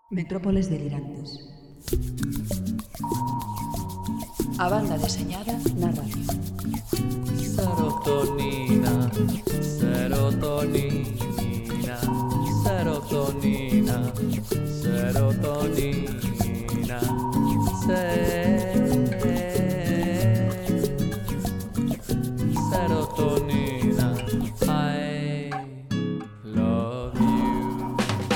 Metrópoles delirantes. A banda deseñada na radio. Serotonina, serotonina, serotonina, serotonina, serotonina, I love you.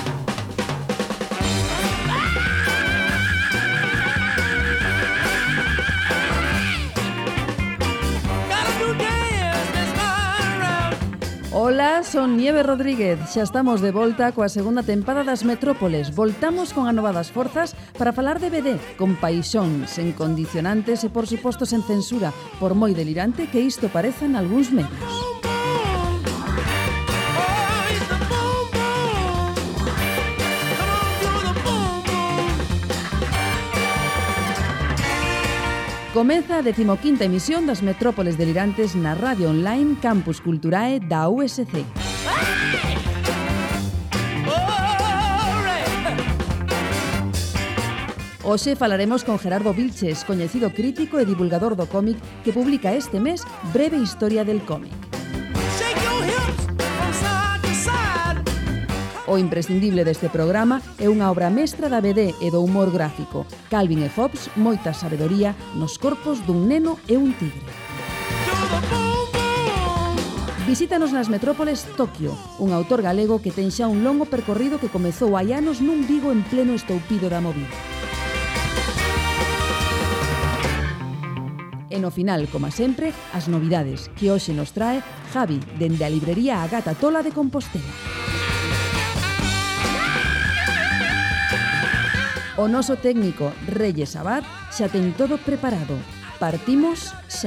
Ola, son Nieve Rodríguez. Xa estamos de volta coa segunda tempada das Metrópoles. Voltamos con a nova das forzas para falar de BD, con paixón, sen condicionantes e, por suposto, sen censura, por moi delirante que isto parezan algúns medios. Comeza a 15ª emisión das Metrópoles delirantes na radio online Campus Culturae da USC. Hoxe falaremos con Gerardo Vilches, coñecido crítico e divulgador do cómic que publica este mes Breve Historia del Cómic. O imprescindible deste programa é unha obra mestra da BD e do humor gráfico. Calvin e Hobbes, moita sabedoría nos corpos dun neno e un tigre. Visítanos nas Metrópoles Tokio, un autor galego que ten xa un longo percorrido que comezou hai anos nun Vigo en pleno estoupido da movida. E no final, como sempre, as novidades que hoxe nos trae Javi, dende a librería A Gata Tola de Compostela. O noso técnico Reyes Abad xa ten todo preparado. Partimos xa.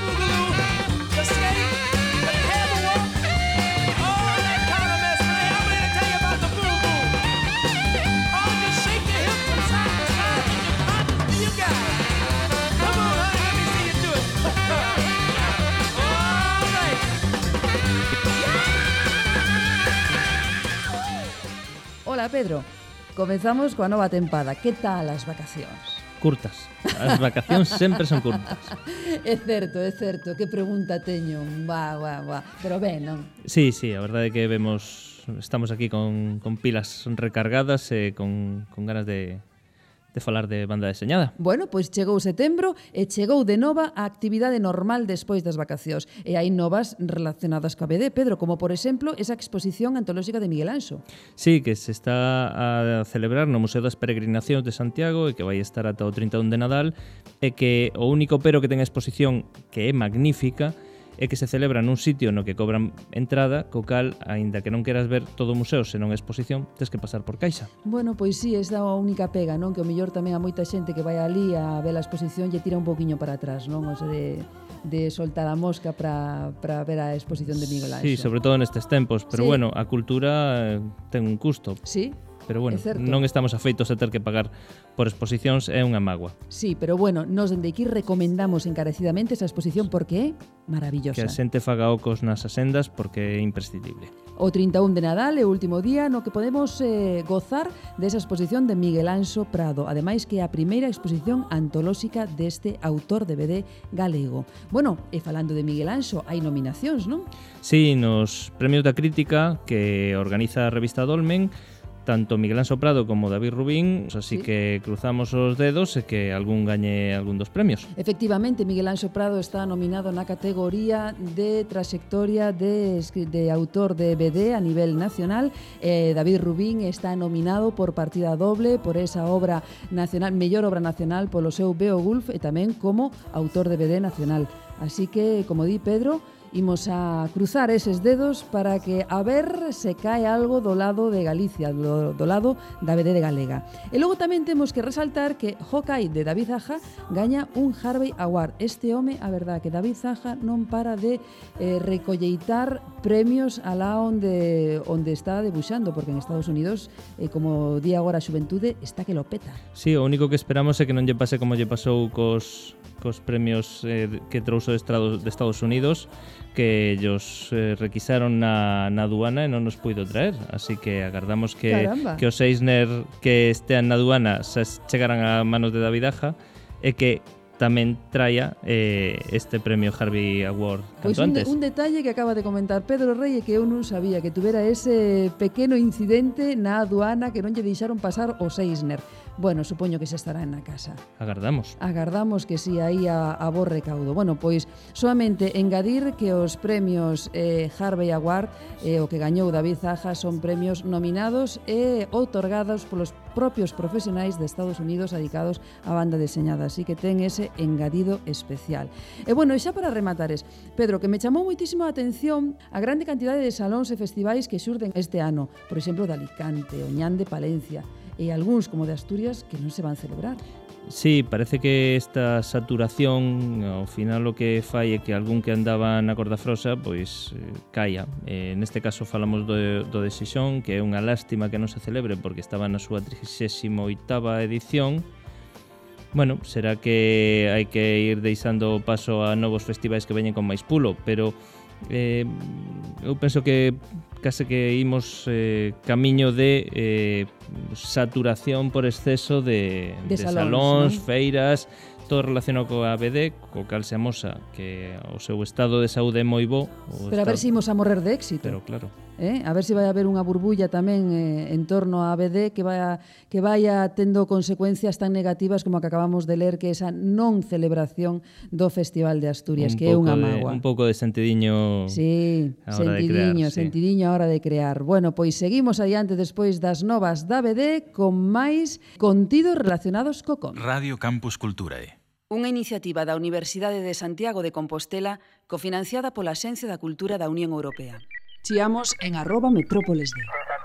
Hola, Pedro. Comezamos coa nova tempada. Que tal as vacacións? Curtas. As vacacións sempre son curtas. É certo. Que pregunta teño. Va. Pero ben, non? Sí, a verdade é que estamos aquí con pilas recargadas e con ganas de falar de banda deseñada. Bueno, pois chegou setembro e chegou de nova a actividade normal despois das vacacións. E hai novas relacionadas coa BD, Pedro, como por exemplo esa exposición antolóxica de Miguel Anxo. Sí, que se está a celebrar no Museo das Peregrinacións de Santiago e que vai estar ata o 31 de Nadal e que o único pero que ten a exposición, que é magnífica, é que se celebra nun sitio no que cobran entrada, co cal, aínda que non queras ver todo o museo senón a exposición, tens que pasar por caixa. Bueno, pois sí, esa é a única pega, non? Que o mellor tamén a moita xente que vai ali a ver a exposición lle tira un poquinho para atrás, non? O sea, de soltar a mosca para ver a exposición de Miguel Anxo. Sí, sobre todo nestes tempos, pero sí. Bueno, a cultura ten un custo. Sí. Pero bueno, non estamos afeitos a ter que pagar por exposicións, é unha mágoa. Sí, pero bueno, nos dende aquí recomendamos encarecidamente esa exposición porque é maravillosa. Que a xente faga ocos nas asendas porque é imprescindible. O 31 de Nadal é o último día no que podemos gozar desa exposición de Miguel Anxo Prado, ademais que é a primeira exposición antolóxica deste autor de BD galego. Bueno, e falando de Miguel Anxo, hai nominacións, non? Sí, nos premios da crítica que organiza a revista Dolmen, tanto Miguel Anxo Prado como David Rubín, así sí. Que cruzamos os dedos e que algún gañe algún dos premios. Efectivamente, Miguel Anxo Prado está nominado na categoría de trayectoria de autor de BD a nivel nacional. David Rubín está nominado por partida doble por esa obra nacional, mellor obra nacional polo seu Beowulf e tamén como autor de BD nacional. Así que, como di Pedro, imos a cruzar eses dedos para que a ver se cae algo do lado de Galicia, do lado da BD galega. E logo tamén temos que resaltar que Hawkeye de David Zaha gaña un Harvey Award. Este home, a verdad, que David Zaha non para de recolleitar premios alá onde está debuxando, porque en Estados Unidos, como di agora a xuventude, está que lo peta. Sí, o único que esperamos é que non lle pase como lle pasou cos cos premios que trouxo de Estados Unidos, que ellos requisaron na aduana e non nos puido traer, así que agardamos que os Eisner que estean na aduana se chegaran a manos de David Aja e que tamén traia este premio Harvey Award canto antes. Un detalle que acaba de comentar Pedro Rey que eu non sabía, que tuvera ese pequeno incidente na aduana que non lle deixaron pasar os Eisner. Bueno, supoño que se estará na casa. Agardamos que si aí a bo recaudo. Bueno, pois solamente engadir que os premios Harvey Award o que gañou David Aja son premios nominados e outorgados polos propios profesionais de Estados Unidos dedicados á banda deseñada, así que ten ese engadido especial. E bueno, xa para rematares, Pedro, que me chamou moitísimo a atención a grande cantidade de salóns e festivais que xurden este ano, por exemplo, de Alicante, Oñán de Palencia, e algúns como de Asturias que non se van celebrar. Sí, parece que esta saturación ao final o que fai é que algún que andaba na corda frosa pois caia. Neste caso falamos do de Xixón, que é unha lástima que non se celebre porque estaba na súa 38ª edición. Bueno, será que hai que ir deixando paso a novos festivais que veñen con máis pulo, pero eu penso que case que imos camiño de saturación por exceso de salóns, ¿no? Feiras, todo relacionado coa ABD, co cal se amosa que o seu estado de saúde é moi bo. Pero a ver se imos a morrer de éxito. Pero claro. A ver se vai haber unha burbulla tamén en torno á ABD que vaya tendo consecuencias tan negativas como a que acabamos de ler, que esa non celebración do Festival de Asturias, que é unha mágoa. Un pouco de sentidiño. Sí, sentidiño a hora de crear. Bueno, pois seguimos adiante despois das novas da ABD con máis contidos relacionados co cómic. Radio Campus Culturae. Unha iniciativa da Universidade de Santiago de Compostela cofinanciada pola Axencia da Cultura da Unión Europea. Chiamos en @metrópolesd.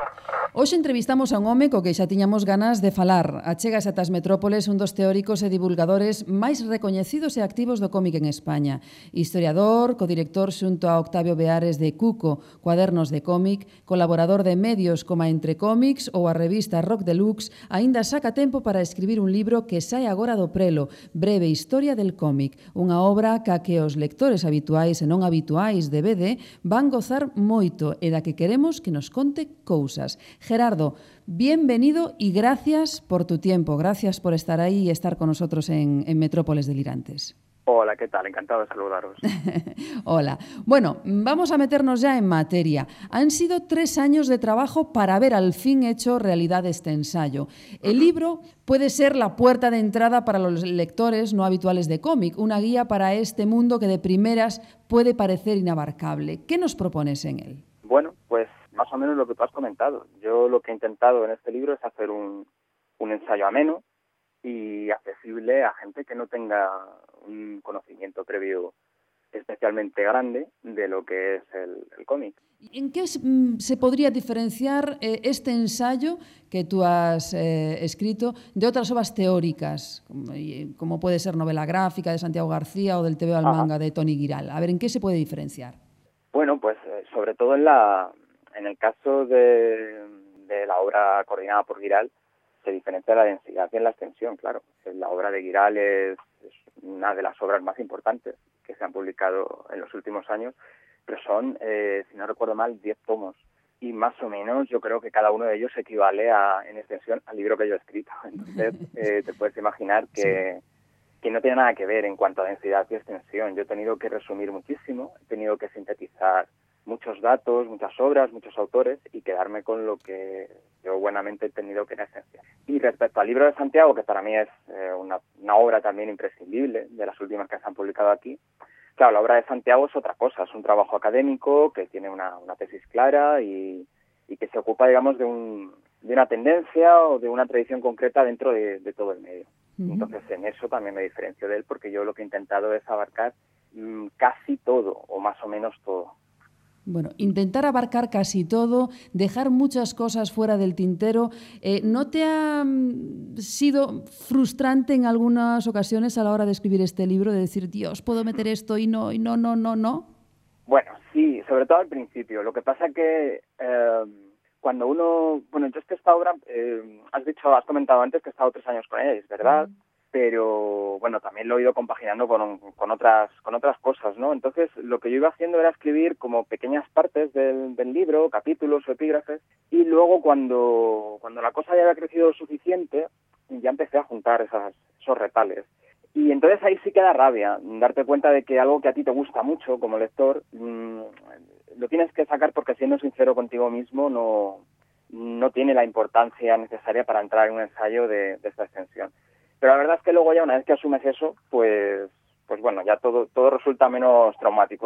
Hoxe entrevistamos a un home co que xa tiñamos ganas de falar. Achegas atas metrópoles un dos teóricos e divulgadores máis recoñecidos e activos do cómic en España. Historiador, codirector xunto a Octavio Beares de Cuco, Cuadernos de Cómic, colaborador de medios como a Entre Cómics ou a revista Rock Deluxe, aínda saca tempo para escribir un libro que sae agora do prelo, Breve Historia del Cómic, unha obra ca que os lectores habituais e non habituais de BD van gozar moito e da que queremos que nos conte cousas. Gerardo, bienvenido y gracias por tu tiempo, gracias por estar ahí y estar con nosotros en Metrópoles Delirantes. Hola, ¿qué tal? Encantado de saludaros. Hola. Bueno, vamos a meternos ya en materia. Han sido 3 años de trabajo para haber al fin hecho realidad este ensayo. El libro puede ser la puerta de entrada para los lectores no habituales de cómic, una guía para este mundo que de primeras puede parecer inabarcable. ¿Qué nos propones en él? Bueno, pues más o menos lo que tú has comentado. Yo lo que he intentado en este libro es hacer un ensayo ameno y accesible a gente que no tenga un conocimiento previo especialmente grande de lo que es el cómic. ¿En qué se podría diferenciar este ensayo que tú has escrito de otras obras teóricas, como puede ser novela gráfica de Santiago García o del TVO al manga de Toni Giral? A ver, ¿en qué se puede diferenciar? Bueno, pues sobre todo en el caso de la obra coordinada por Giral, se diferencia la densidad y en la extensión, claro. La obra de Giral es una de las obras más importantes que se han publicado en los últimos años, pero son, si no recuerdo mal, 10 tomos. Y más o menos yo creo que cada uno de ellos equivale en extensión al libro que yo he escrito. Entonces te puedes imaginar que no tiene nada que ver en cuanto a densidad y extensión. Yo he tenido que resumir muchísimo, he tenido que sintetizar muchos datos, muchas obras, muchos autores y quedarme con lo que yo buenamente he tenido que era esencial. Y respecto al libro de Santiago, que para mí es una obra también imprescindible, de las últimas que se han publicado aquí, claro, la obra de Santiago es otra cosa, es un trabajo académico que tiene una tesis clara y que se ocupa, digamos, de una tendencia o de una tradición concreta dentro de todo el medio. Entonces, en eso también me diferencio de él, porque yo lo que he intentado es abarcar casi todo, o más o menos todo. Bueno, intentar abarcar casi todo, dejar muchas cosas fuera del tintero. ¿No te ha sido frustrante en algunas ocasiones a la hora de escribir este libro, de decir, Dios, puedo meter esto y no? Bueno, sí, sobre todo al principio. Lo que pasa que cuando uno... Bueno, yo es que esta obra, has comentado antes que he estado 3 años con ella, es verdad. pero bueno, también lo he ido compaginando con otras cosas, ¿no? Entonces, lo que yo iba haciendo era escribir como pequeñas partes del libro, capítulos o epígrafes, y luego cuando la cosa ya había crecido lo suficiente, ya empecé a juntar esos retales. Y entonces ahí sí que da rabia, darte cuenta de que algo que a ti te gusta mucho como lector, lo tienes que sacar porque, siendo sincero contigo mismo, no tiene la importancia necesaria para entrar en un ensayo de esta extensión. Pero la verdad es que luego, ya una vez que asumes eso, pues bueno, ya todo resulta menos traumático.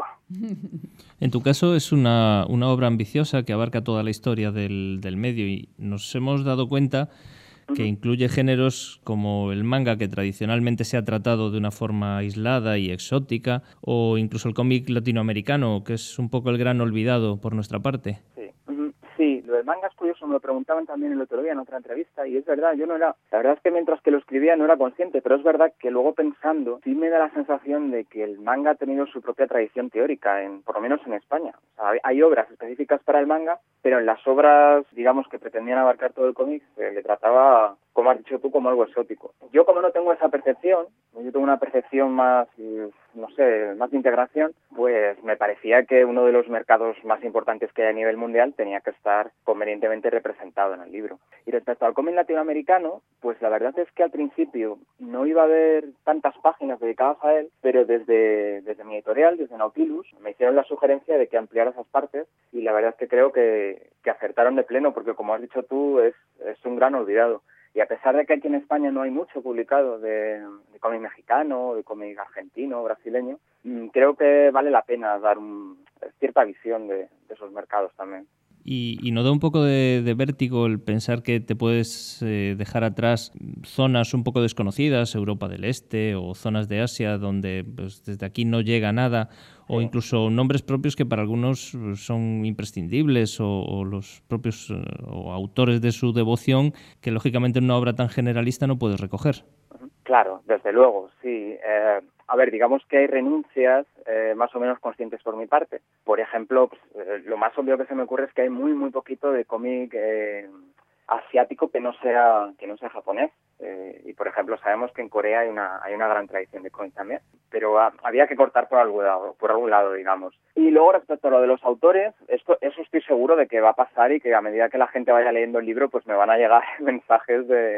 En tu caso es una obra ambiciosa que abarca toda la historia del medio, y nos hemos dado cuenta que incluye géneros como el manga, que tradicionalmente se ha tratado de una forma aislada y exótica, o incluso el cómic latinoamericano, que es un poco el gran olvidado por nuestra parte. Sí, lo del manga es curioso, me lo preguntaban también el otro día en otra entrevista, y es verdad, la verdad es que mientras que lo escribía no era consciente, pero es verdad que luego pensando, sí me da la sensación de que el manga ha tenido su propia tradición teórica, por lo menos en España. O sea, hay obras específicas para el manga, pero en las obras, digamos, que pretendían abarcar todo el cómic, se le trataba, como has dicho tú, como algo exótico. Yo, como no tengo esa percepción, yo tengo una percepción más, no sé, más de integración, pues me parecía que uno de los mercados más importantes que hay a nivel mundial tenía que estar convenientemente representado en el libro. Y respecto al cómic latinoamericano, pues la verdad es que al principio no iba a haber tantas páginas dedicadas a él, pero desde mi editorial, desde Nautilus, me hicieron la sugerencia de que ampliara esas partes, y la verdad es que creo que acertaron de pleno, porque, como has dicho tú, es un gran olvidado. Y a pesar de que aquí en España no hay mucho publicado de cómic mexicano, de cómic argentino, brasileño, creo que vale la pena dar cierta visión de esos mercados también. ¿Y no da un poco de vértigo el pensar que te puedes dejar atrás zonas un poco desconocidas, Europa del Este o zonas de Asia, donde pues, desde aquí no llega nada, o incluso nombres propios que para algunos son imprescindibles, o los propios o autores de su devoción, que lógicamente en una obra tan generalista no puedes recoger? Claro, desde luego, sí. A ver, digamos que hay renuncias más o menos conscientes por mi parte. Por ejemplo, pues, lo más obvio que se me ocurre es que hay muy poquito de cómic asiático que no sea japonés. Y, por ejemplo, sabemos que en Corea hay una gran tradición de cómic también, pero había que cortar por algún lado, digamos. Y luego, respecto a lo de los autores, eso estoy seguro de que va a pasar, y que a medida que la gente vaya leyendo el libro, pues me van a llegar mensajes de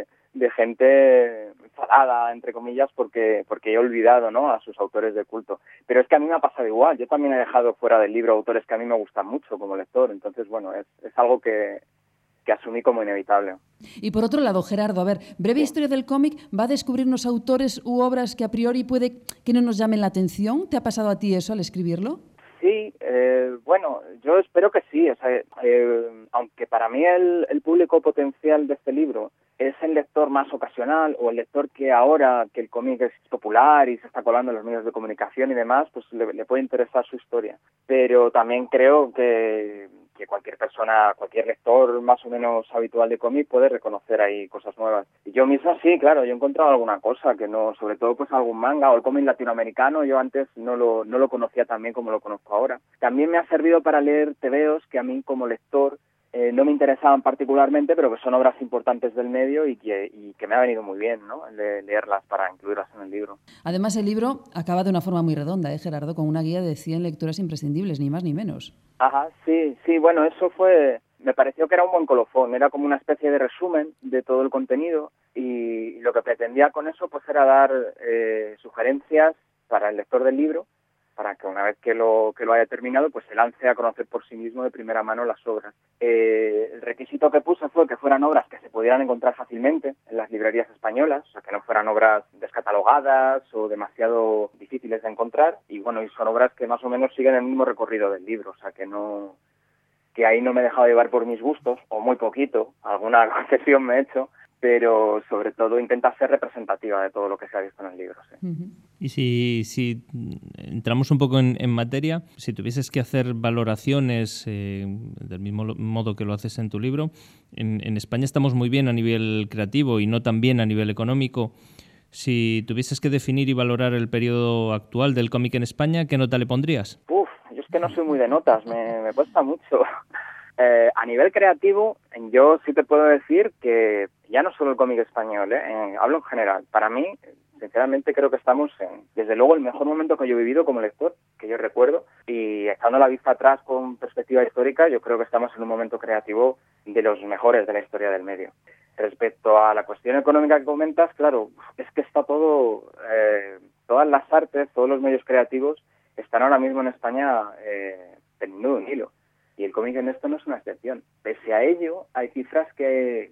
gente enfadada, entre comillas, porque he olvidado, ¿no?, a sus autores de culto. Pero es que a mí me ha pasado igual. Yo también he dejado fuera del libro autores que a mí me gustan mucho como lector. Entonces, bueno, es algo que asumí como inevitable. Y por otro lado, Gerardo, a ver, Breve Historia del Cómic va a descubrirnos autores u obras que a priori puede que no nos llamen la atención. ¿Te ha pasado a ti eso al escribirlo? Sí, bueno, yo espero que sí. O sea, aunque para mí el público potencial de este libro es el lector más ocasional, o el lector que ahora que el cómic es popular y se está colando en los medios de comunicación y demás, pues le puede interesar su historia. Pero también creo que cualquier persona, cualquier lector más o menos habitual de cómic puede reconocer ahí cosas nuevas. Y yo mismo sí, claro, yo he encontrado alguna cosa que no, sobre todo pues algún manga o el cómic latinoamericano. Yo antes no lo conocía tan bien como lo conozco ahora. También me ha servido para leer tebeos que a mí como lector no me interesaban particularmente, pero que son obras importantes del medio y que me ha venido muy bien, ¿no?, leerlas para incluirlas en el libro. Además, el libro acaba de una forma muy redonda, Gerardo, con una guía de 100 lecturas imprescindibles, ni más ni menos. Ajá, sí, bueno, eso me pareció que era un buen colofón, era como una especie de resumen de todo el contenido, y lo que pretendía con eso pues era dar sugerencias para el lector del libro, para que una vez que lo haya terminado, pues se lance a conocer por sí mismo de primera mano las obras. El requisito que puse fue que fueran obras que se pudieran encontrar fácilmente en las librerías españolas, o sea, que no fueran obras descatalogadas o demasiado difíciles de encontrar, y bueno, y son obras que más o menos siguen el mismo recorrido del libro, o sea, que ahí no me he dejado llevar por mis gustos, o muy poquito, alguna concesión me he hecho, pero sobre todo intenta ser representativa de todo lo que se ha visto en el libro. Sí. Y si entramos un poco en materia, si tuvieses que hacer valoraciones del mismo modo que lo haces en tu libro, en España estamos muy bien a nivel creativo y no tan bien a nivel económico. Si tuvieses que definir y valorar el periodo actual del cómic en España, ¿qué nota le pondrías? Yo es que no soy muy de notas, me cuesta mucho. A nivel creativo, yo sí te puedo decir que ya no solo el cómic español, hablo en general. Para mí, sinceramente, creo que estamos desde luego, el mejor momento que yo he vivido como lector, que yo recuerdo, y echando la vista atrás con perspectiva histórica, yo creo que estamos en un momento creativo de los mejores de la historia del medio. Respecto a la cuestión económica que comentas, claro, es que está todo, todas las artes, todos los medios creativos están ahora mismo en España teniendo un hilo. Y el cómic en esto no es una excepción. Pese a ello, hay cifras que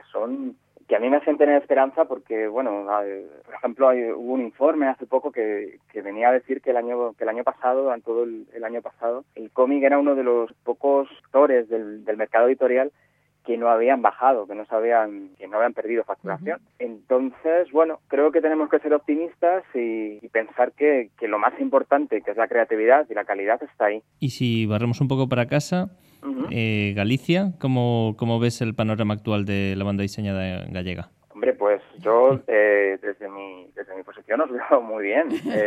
a mí me hacen tener esperanza porque, bueno, por ejemplo, hubo un informe hace poco que venía a decir que el año pasado, en todo el año pasado, el cómic era uno de los pocos sectores del mercado editorial que no habían bajado, que no habían perdido facturación. Entonces, bueno, creo que tenemos que ser optimistas y pensar que lo más importante, que es la creatividad y la calidad, está ahí. Y si barremos un poco para casa, Galicia, ¿cómo ves el panorama actual de la banda diseñada gallega? Hombre, pues yo desde mi posición os veo muy bien.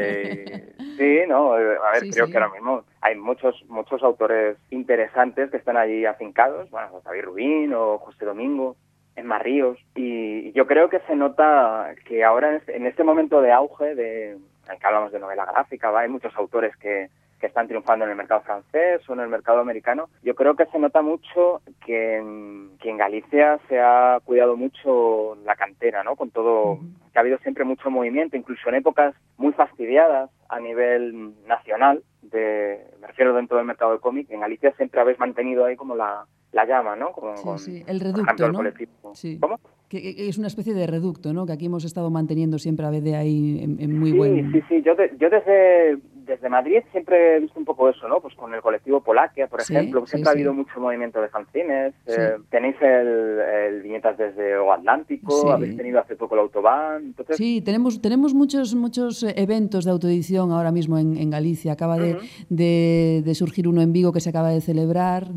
Sí, no, a ver, sí, creo sí. que ahora mismo hay muchos autores interesantes que están allí afincados, bueno, David Rubín o José Domingo, Emma Ríos, y yo creo que se nota que ahora en este momento de auge, en que hablamos de novela gráfica, hay muchos autores que están triunfando en el mercado francés o en el mercado americano. Yo creo que se nota mucho que en Galicia se ha cuidado mucho la cantera, ¿no? Con todo, que ha habido siempre mucho movimiento, incluso en épocas muy fastidiadas a nivel nacional, me refiero dentro del mercado del cómic, en Galicia siempre habéis mantenido ahí como la llama, ¿no? Sí, el reducto, por ejemplo, el ¿no? colectivo. Sí. ¿Cómo? Que es una especie de reducto, ¿no? Que aquí hemos estado manteniendo siempre a BD ahí en muy Sí, buen... Sí. Yo desde Madrid siempre he visto un poco eso, ¿no? Pues con el colectivo Polaquia, por ejemplo, siempre ha habido mucho movimiento de fanzines. Tenéis el Viñetas desde O Atlántico, habéis tenido hace poco el Autobahn. Entonces... Sí, tenemos muchos eventos de autoedición ahora mismo en Galicia. Acaba de surgir uno en Vigo que se acaba de celebrar,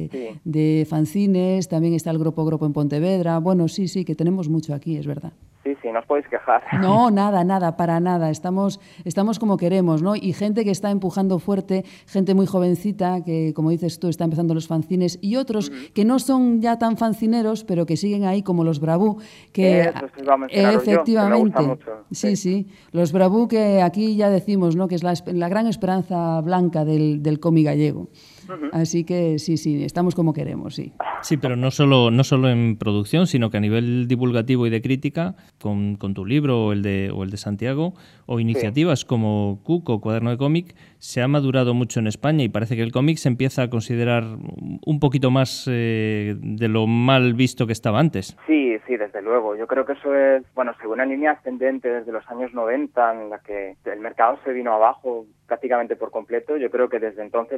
de fanzines, también está el Gropo en Pontevedra. Bueno, sí, que tenemos mucho aquí, es verdad. Sí, no os podéis quejar. No, nada, para nada. Estamos como queremos, ¿no? Y gente que está empujando fuerte, gente muy jovencita que, como dices tú, está empezando los fanzines, y otros que no son ya tan fancineros, pero que siguen ahí, como los Bravú, que eso os iba a mencionar efectivamente, yo, que me gusta mucho. Sí, los Bravú, que aquí ya decimos, ¿no? Que es la gran esperanza blanca del cómic gallego. Así que sí, estamos como queremos, sí. Sí, pero no solo en producción, sino que a nivel divulgativo y de crítica, con tu libro o el de Santiago, o iniciativas como Cuco, Cuaderno de Cómic, se ha madurado mucho en España y parece que el cómic se empieza a considerar un poquito más de lo mal visto que estaba antes. Sí, desde luego. Yo creo que eso es, bueno, según una línea ascendente desde los años 90, en la que el mercado se vino abajo prácticamente por completo. Yo creo que desde entonces,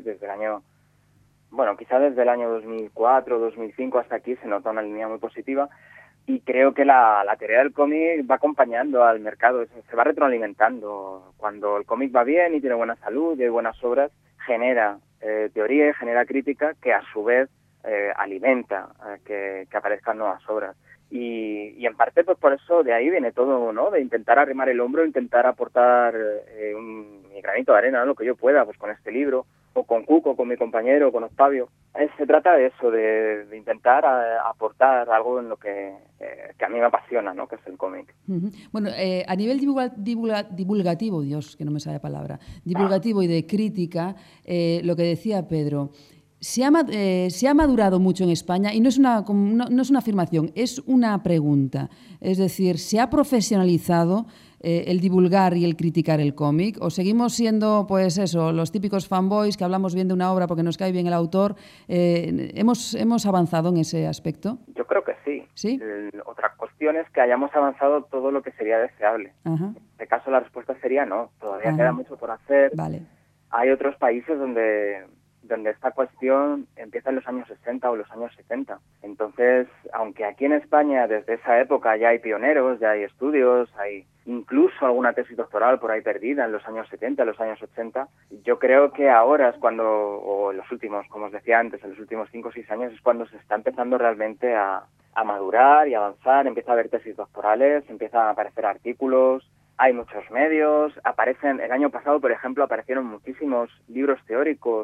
quizá desde el año 2004, 2005 hasta aquí, se nota una línea muy positiva, y creo que la teoría del cómic va acompañando al mercado, se va retroalimentando. Cuando el cómic va bien y tiene buena salud y hay buenas obras, genera teoría y genera crítica, que a su vez alimenta que aparezcan nuevas obras. Y en parte, pues por eso de ahí viene todo, ¿no? De intentar arrimar el hombro, intentar aportar mi granito de arena, ¿no? Lo que yo pueda, pues con este libro, o con Cuco, con mi compañero, con Octavio. Se trata de eso, de intentar aportar algo en lo que a mí me apasiona, ¿no? Que es el cómic. Bueno, a nivel divulgativo, Dios, que no me sale la palabra, divulgativo y de crítica, lo que decía Pedro, se ha madurado mucho en España, y no es una afirmación, es una pregunta. Es decir, ¿se ha profesionalizado el divulgar y el criticar el cómic? ¿O seguimos siendo, pues eso, los típicos fanboys que hablamos bien de una obra porque nos cae bien el autor? ¿Hemos avanzado en ese aspecto? Yo creo que sí. ¿Sí? Otra cuestión es que hayamos avanzado todo lo que sería deseable. Ajá. En este caso la respuesta sería no. Todavía queda mucho por hacer. Vale. Hay otros países donde esta cuestión empieza en los años 60 o los años 70. Entonces, aunque aquí en España desde esa época ya hay pioneros, ya hay estudios, hay incluso alguna tesis doctoral por ahí perdida en los años 70, en los años 80, yo creo que ahora es cuando, o en los últimos, como os decía antes, en los últimos 5 o 6 años es cuando se está empezando realmente a madurar y avanzar, empieza a haber tesis doctorales, empiezan a aparecer artículos, hay muchos medios, el año pasado, por ejemplo, aparecieron muchísimos libros teóricos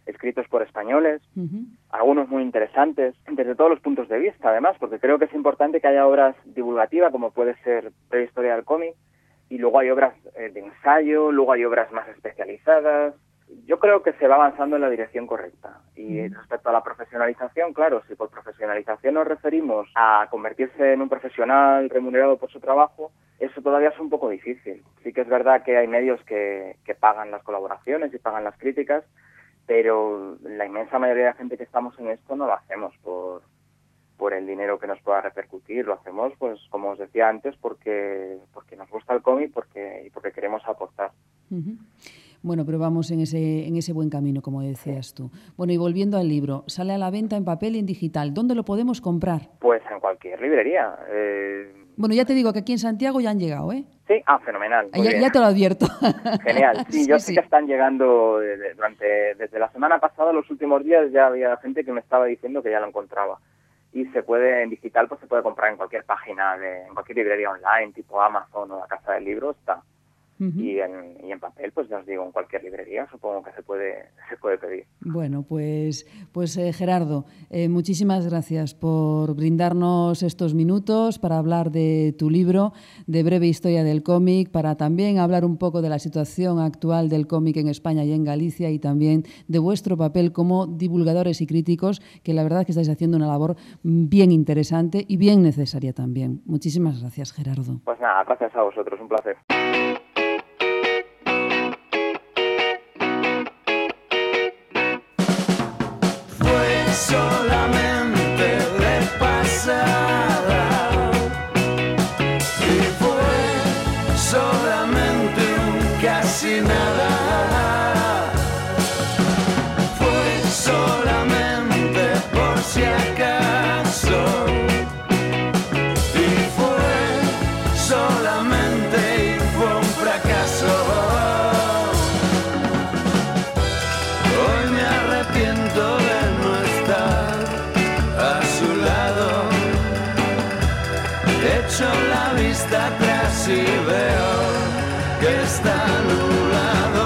escritos por españoles, algunos muy interesantes, desde todos los puntos de vista, además, porque creo que es importante que haya obras divulgativas, como puede ser Prehistoria del cómic, y luego hay obras de ensayo, luego hay obras más especializadas. Yo creo que se va avanzando en la dirección correcta. Y respecto a la profesionalización, claro, si por profesionalización nos referimos a convertirse en un profesional remunerado por su trabajo, eso todavía es un poco difícil. Sí que es verdad que hay medios que pagan las colaboraciones y pagan las críticas, pero la inmensa mayoría de la gente que estamos en esto no lo hacemos por el dinero que nos pueda repercutir, lo hacemos, pues como os decía antes, porque nos gusta el cómic y porque queremos aportar. Bueno, pero vamos en ese buen camino, como decías tú. Bueno, y volviendo al libro, sale a la venta en papel y en digital. ¿Dónde lo podemos comprar? Pues en cualquier librería. Bueno, ya te digo que aquí en Santiago ya han llegado, ¿eh? Sí, fenomenal. Ya te lo advierto. Genial. Sí, yo sé que están llegando desde la semana pasada, los últimos días, ya había gente que me estaba diciendo que ya lo encontraba. Y en digital, pues se puede comprar en cualquier página, en cualquier librería online, tipo Amazon o la Casa del Libro, está. Y en papel, pues ya os digo, en cualquier librería supongo que se puede pedir. Bueno, pues Gerardo, muchísimas gracias por brindarnos estos minutos para hablar de tu libro, de Breve Historia del Cómic, para también hablar un poco de la situación actual del cómic en España y en Galicia, y también de vuestro papel como divulgadores y críticos, que la verdad es que estáis haciendo una labor bien interesante y bien necesaria también. Muchísimas gracias, Gerardo. Pues nada, gracias a vosotros, un placer. Solamente de pasada, y fue solamente un casi nada, fue solamente por si acaso, y fue solamente y fue un fracaso. Hoy me arrepiento de echo la vista atrás y veo que está nublado.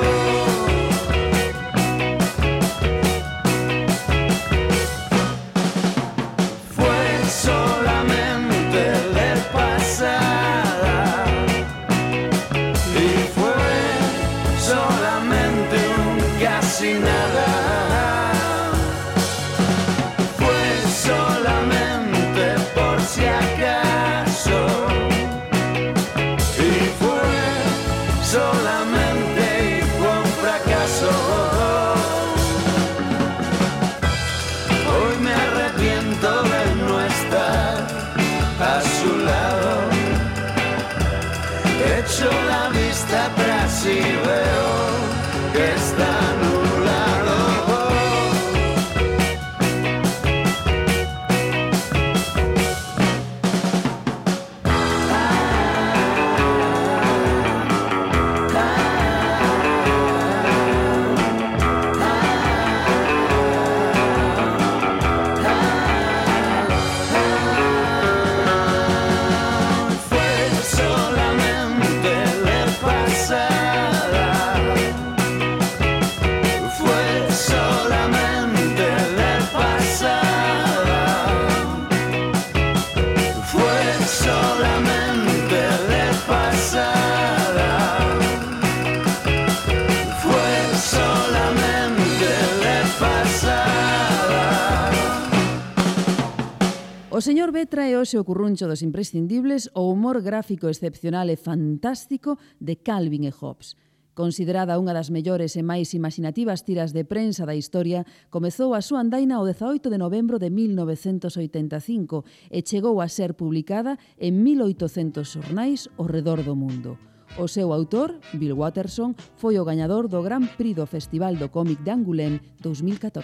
Fue solamente de pasada y fue solamente un casi nada. Fue solamente por si acaso. Solamente fue un fracaso. Hoy me arrepiento de no estar a su lado. Echo la vista atrás y veo que está nublado. O señor B trae hoxe o curruncho dos imprescindibles o humor gráfico excepcional e fantástico de Calvin e Hobbes. Considerada unha das mellores e máis imaginativas tiras de prensa da historia, comezou a súa andaina o 18 de novembro de 1985 e chegou a ser publicada en 1800 xornais ao redor do mundo. O seu autor, Bill Watterson, foi o gañador do Gran Prix do Festival do Cómic de Angoulême 2014.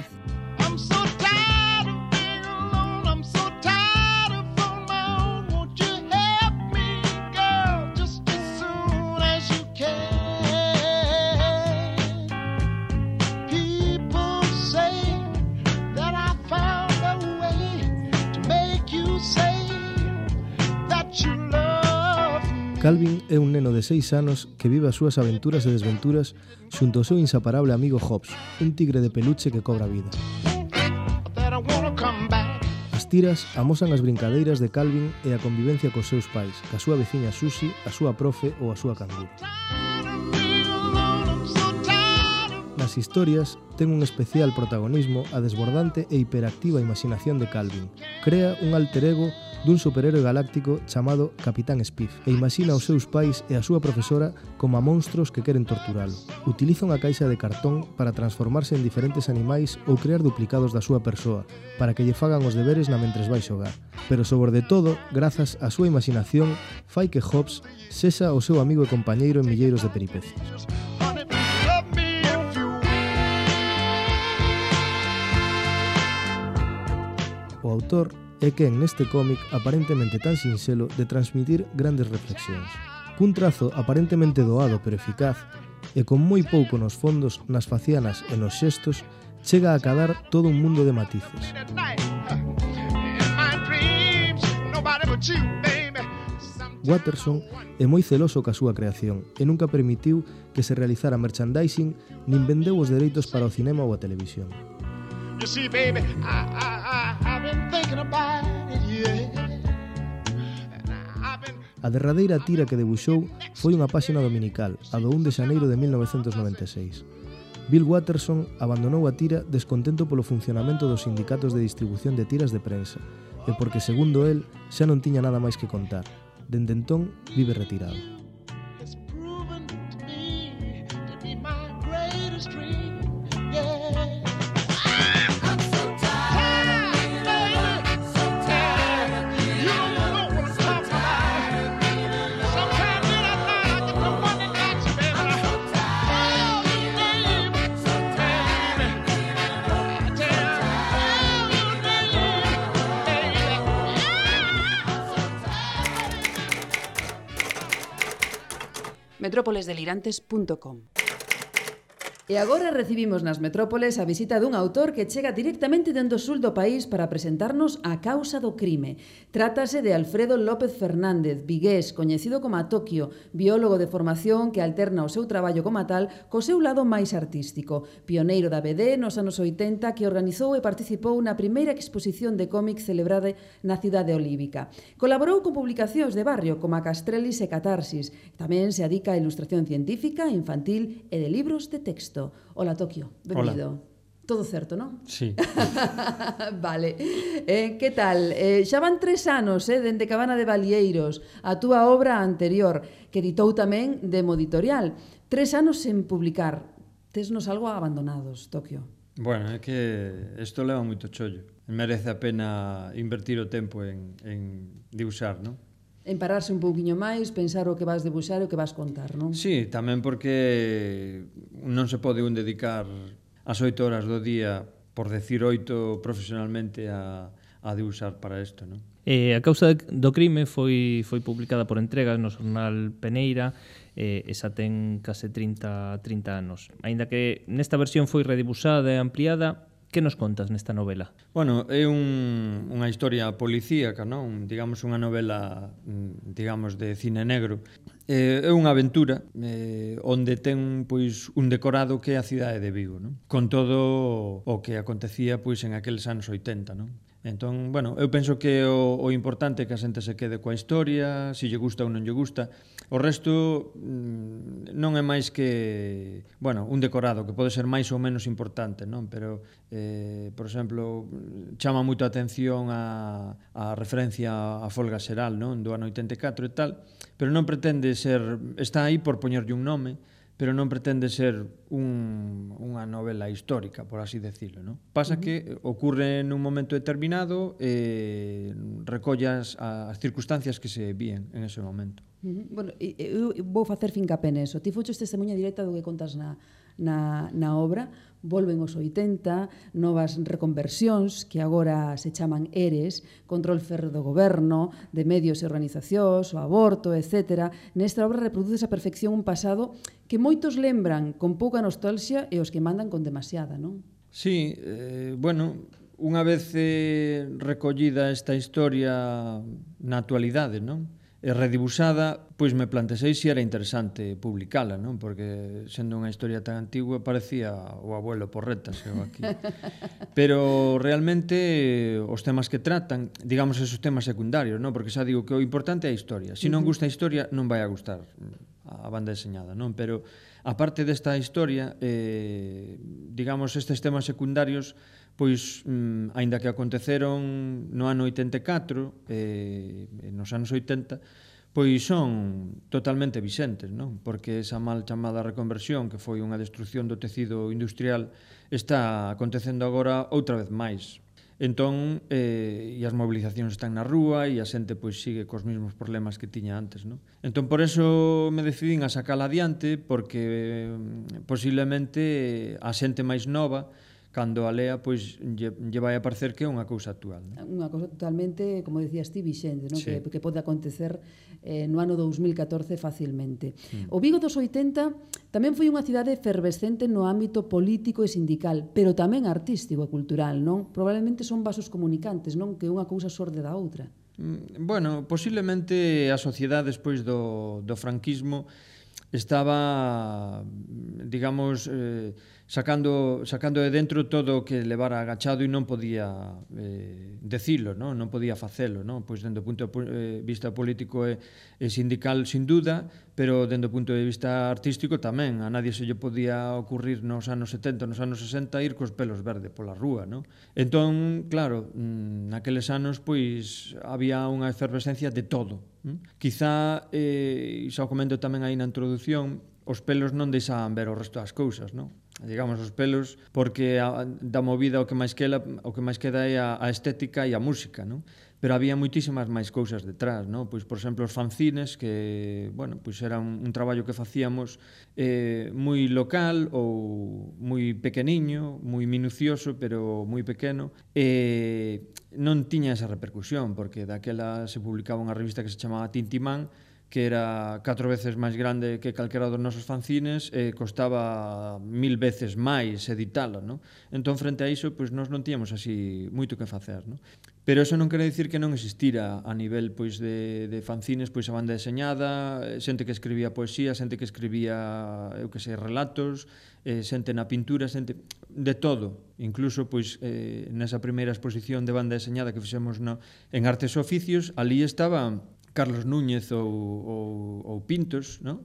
Calvin é un neno de 6 anos que vive as súas aventuras e desventuras xunto ao seu inseparable amigo Hobbs, un tigre de peluche que cobra vida. As tiras amosan as brincadeiras de Calvin e a convivencia cos seus pais, ca súa veciña Susie, a súa profe ou a súa canguro. Nas historias ten un especial protagonismo a desbordante e hiperactiva imaginación de Calvin. Crea un alter ego dun superhéroe galáctico chamado Capitán Spiff e imagina os seus pais e a súa profesora como a monstros que queren torturalo. Utiliza unha caixa de cartón para transformarse en diferentes animais ou crear duplicados da súa persoa para que lle fagan os deberes na mentres vai xogar. Pero sobre de todo, grazas á súa imaginación, fai que Hobbs sexa o seu amigo e compañeiro en milleiros de peripecias. O autor é quen neste cómic aparentemente tan sinxelo de transmitir grandes reflexións. Cun trazo aparentemente doado pero eficaz e con moi pouco nos fondos, nas facianas e nos xestos, chega a acadar todo un mundo de matices. Watterson é moi celoso ca súa creación e nunca permitiu que se realizara merchandising nin vendeu os dereitos para o cinema ou a televisión. You see, baby, I've been thinking about it, yeah. A derradeira tira que debuxou foi unha páxina dominical, a do 1 de xaneiro de 1996. Bill Watterson abandonou a tira descontento polo funcionamento dos sindicatos de distribución de tiras de prensa e porque, segundo el, xa non tiña nada máis que contar. Dende entón, vive retirado. metrópolesdelirantes.com. E agora recibimos nas Metrópoles a visita dun autor que chega directamente dende o sul do país para presentarnos A causa do crime. Trátase de Alfredo López Fernández, vigués, coñecido como a Tokio, biólogo de formación que alterna o seu traballo como tal co seu lado máis artístico. Pioneiro da BD nos anos 80 que organizou e participou na primeira exposición de cómic celebrada na cidade olívica. Colaborou con publicacións de barrio como a Castrelis e Catarsis. Tamén se adica a ilustración científica, infantil e de libros de texto. Hola, Tokio, benvido. Hola. Todo certo, non? Sí. Vale. Que tal? Xa van 3 anos, dende Cabana de Balieiros, a túa obra anterior, que editou tamén Demo Editorial. 3 anos sen publicar. Tesnos algo abandonados, Tokio. Bueno, é que isto leva moito chollo. Merece a pena invertir o tempo en dibuixar, non? En pararse un pouquiño máis, pensar o que vas debuxar e o que vas contar, non? Sí, tamén porque non se pode un dedicar as 8 horas do día, por decir 8 profesionalmente, a debuxar para isto, non? A causa do crime foi publicada por entregas no xornal Peneira e xa ten case 30 anos. Aínda que nesta versión foi redibuxada e ampliada, que nos contas nesta novela? Bueno, é unha historia policíaca, non? Digamos, unha novela, digamos, de cine negro. É unha aventura onde ten, pois, un decorado que é a cidade de Vigo, non? Con todo o que acontecía, pois, en aqueles anos 80, non? Entón, bueno, eu penso que o importante é que a xente se quede coa historia, se lle gusta ou non lle gusta. O resto non é máis que, bueno, un decorado que pode ser máis ou menos importante, non? Pero, por exemplo, chama moito a atención a referencia á folga xeral, non? Do ano 84 e tal, pero non pretende ser, está aí por poñerlle un nome, pero non pretende ser unha novela histórica, por así decirlo, non? Pasa que ocurre nun momento determinado e recollas as circunstancias que se vían en ese momento. Bueno, eu vou facer fincapé neso. Ti foches testemunha directa do que contas na obra. Volven os 80, novas reconversións que agora se chaman ERES, control ferro do goberno, de medios e organizacións, o aborto, etc. Nesta obra reproduces a perfección un pasado que moitos lembran con pouca nostalgia e os que mandan con demasiada, non? Sí, bueno, unha vez recollida esta historia na actualidade, non? redibusada, pois me plantexei se era interesante publicala, non? Porque sendo unha historia tan antigua parecía o abuelo Porretas eu aquí. Pero realmente os temas que tratan, digamos esos temas secundarios, non? Porque xa digo que o importante é a historia. Se non gusta a historia non vai a gustar a banda deseñada, non? Pero aparte desta historia, digamos estes temas secundarios, pois, aínda que aconteceron no ano 84, nos anos 80, pois son totalmente vixentes, non? Porque esa mal chamada reconversión, que foi unha destrucción do tecido industrial, está acontecendo agora outra vez máis. Entón, e as movilizacións están na rúa e a xente pois sigue cos mesmos problemas que tiña antes, non? Entón, por eso me decidín a sacala adiante, porque posiblemente a xente máis nova, cando a lea, pois lle vai a parecer que é unha cousa actual, non? Unha cousa totalmente, como decías ti, vixente, non? Sí. Que pode acontecer no ano 2014 facilmente. O Vigo dos 80 tamén foi unha cidade efervescente no ámbito político e sindical, pero tamén artístico e cultural, non? Probablemente son vasos comunicantes, non? Que unha cousa xorde da outra. Bueno, posiblemente a sociedade despois do franquismo estaba, digamos, sacando de dentro todo o que levara agachado e non podía decilo, non podía facelo, non? Pois dende o punto de vista político e sindical sin duda, pero dende o punto de vista artístico tamén. A nadie se lle podía ocurrir nos anos 70, nos anos 60 ir cos pelos verdes pola rúa, non? Entón, claro, naqueles anos pois había unha efervescencia de todo. Quizá, xa o comento tamén aí na introdución, os pelos non deixaban ver o resto das cousas, non? Digamos, os pelos, porque da movida o que máis queda é a estética e a música, non? Pero había moitísimas máis cousas detrás, non? Pois, por exemplo, os fanzines, que, bueno, pois era un traballo que facíamos moi local ou moi pequeniño, moi minucioso, pero moi pequeno, e non tiña esa repercusión, porque daquela se publicaba unha revista que se chamaba Tintimán, que era 4 veces máis grande que calquera dos nosos fanzines e costaba 1000 veces máis editala, non? Entón, frente a iso, pois nós non tíamos así moito que facer, non? Pero eso non quere dicir que non existira a nivel pois de fanzines, pois a banda deseñada, xente que escribía poesía, xente que escribía, eu que sei, relatos, xente na pintura, xente de todo. Incluso pois nesa primeira exposición de banda deseñada que fixemos en Artes e Oficios, ali estaba Carlos Núñez ou Pintos, non?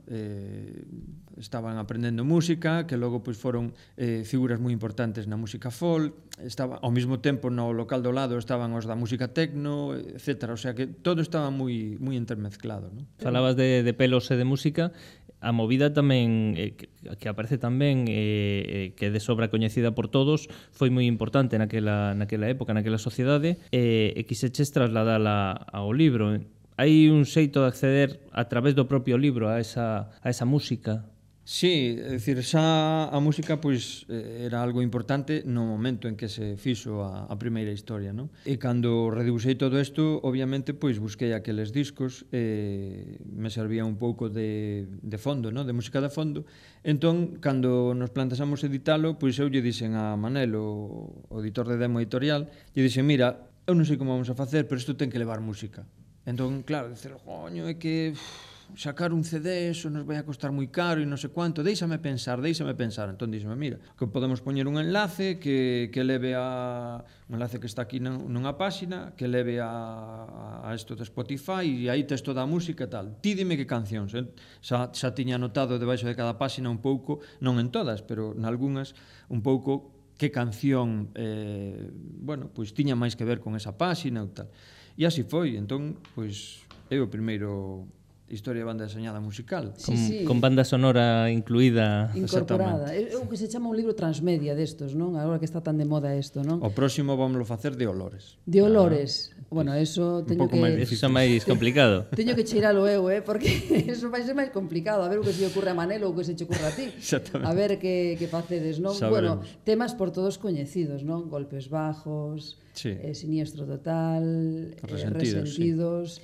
Estaban aprendendo música, que logo pois foron figuras moi importantes na música folk. Estaba ao mesmo tempo no local do lado estaban os da música tecno, etc. O sea que todo estaba moi intermezclado, non? Falabas de pelos e de música. A movida tamén, que aparece tamén, que é de sobra coñecida por todos, foi moi importante naquela época, naquela sociedade, e quixeches trasladala ao libro. Hai un xeito de acceder a través do propio libro a esa música? Sí, é dicir, xa a música pois era algo importante no momento en que se fixo a primeira historia, non? E cando redibusei todo isto, obviamente, pois busquei aqueles discos, me servía un pouco de fondo, non? De música de fondo. Entón, cando nos plantexamos editalo, pois eu lle dixen a Manel, o editor de Demo Editorial, lle dixen, mira, eu non sei como vamos a facer, pero isto ten que levar música. Entón, claro, dicer, coño, é que sacar un CD, eso nos vai a costar moi caro e non sei quanto, déixame pensar. Entón, díxeme, mira, que podemos poñer un enlace que leve un enlace que está aquí nunha páxina, que leve a isto de Spotify, e aí tes toda a música e tal. Ti dime que cancións. Xa tiña anotado debaixo de cada páxina un pouco, non en todas, pero nalgúnas, un pouco que canción, bueno, pois tiña máis que ver con esa páxina ou tal. E así foi, entón, pois, é o primeiro historia de banda deseñada musical. Sí. Con banda sonora incluída. Incorporada. É o que se chama un libro transmedia destos, non? Agora que está tan de moda isto, non? O próximo vamos facer de olores. De olores. Bueno, eso teño que... Eso é máis complicado. Teño que cheiralo eu, porque eso vai ser máis complicado. A ver o que se ocurre a Manel ou o que se che ocurre a ti. Exactamente. A ver que facedes, non? Saberemos. Bueno, temas por todos coñecidos, non? Golpes bajos, sí. Siniestro total, Resentidos. Sí.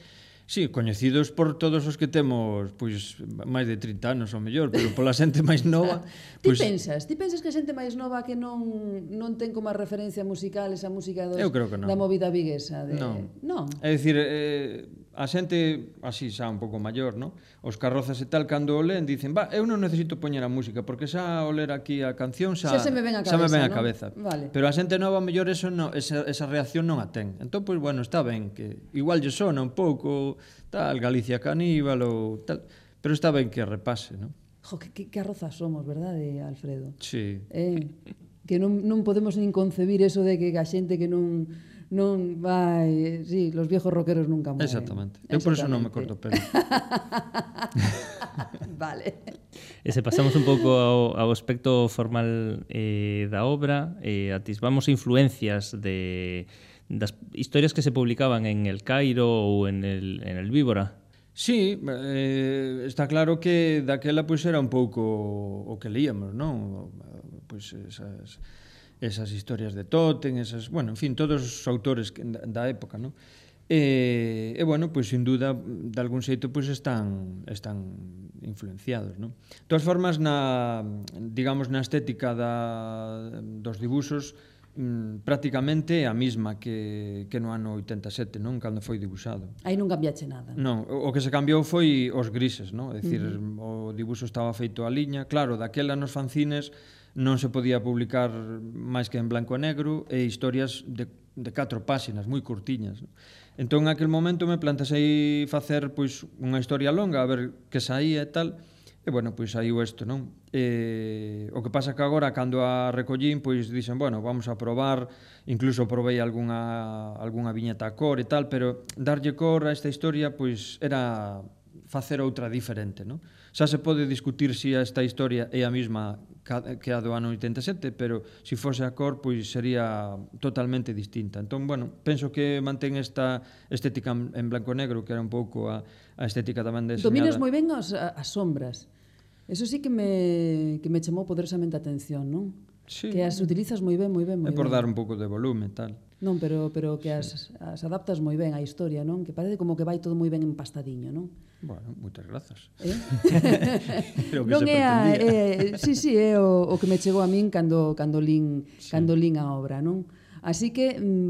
Sí, coñecidos por todos os que temos pois máis de 30 anos ou mellor, pero pola xente máis nova. Ti pensas que a xente máis nova que non ten como referencia musical esa música Eu creo que non. da movida viguesa? Non. É dicir, a xente así xa un pouco maior, ¿no? Os carrozas e tal, cando o len, dicen, eu non necesito poñer a música, porque xa o ler aquí a canción xa se me ven a cabeza. Vale. Pero a xente nova, mellor, esa reacción non a ten. Entón, pois, bueno, está ben, que igual lle sona un pouco, tal, Galicia Caníbal ou tal, pero está ben que repase, ¿no? Jo, que arrozas somos, verdade, Alfredo? Sí. Que non podemos nin concebir eso de que a xente que non vai... Sí, los viejos rockeros nunca mueren. Exactamente. Eu por eso non me corto o pelo. Vale. E se pasamos un pouco ao aspecto formal da obra, atisbamos influencias das historias que se publicaban en El Cairo ou en el Víbora. Sí, está claro que daquela pois era un pouco o que leíamos, non? Pois esas historias de Totem, bueno, en fin, todos os autores da época, non? E bueno, pois sin duda de algún xeito pois están influenciados, non? De todas formas, digamos na estética dos dibuxos, prácticamente a mesma que no ano 87, non? Cando foi dibuixado. Aí non cambiache nada. Non, o que se cambiou foi os grises, non? É dicir, o dibuxo estaba feito a liña. Claro, daquela nos fanzines non se podía publicar máis que en blanco e negro e historias de 4 páxinas, moi curtiñas, non? Entón, en aquel momento me plantexei facer pois unha historia longa, a ver que saía e tal. E, bueno, pois saiu isto, non? O que pasa que agora, cando a recollín, pois dixen, bueno, vamos a probar, incluso probei algunha viñeta a cor e tal, pero darlle cor a esta historia, pois era facer outra diferente, non? Xa se pode discutir se esta historia é a mesma que a do ano 87, pero se fose a cor, pois sería totalmente distinta. Entón, bueno, penso que mantén esta estética en blanco e negro, que era un pouco a estética tamén deseñada. Dominas moi ben as sombras. Eso sí que me chamou poderosamente a atención, non? Sí. Que as utilizas moi ben, moi ben, moi ben. É por dar un pouco de volume, tal. Non, pero que as adaptas moi ben á historia, non? Que parece como que vai todo moi ben empastadiño, non? Bueno, moitas grazas. Non é sí, é o que me chegou a min cando lin a obra, non? Así que,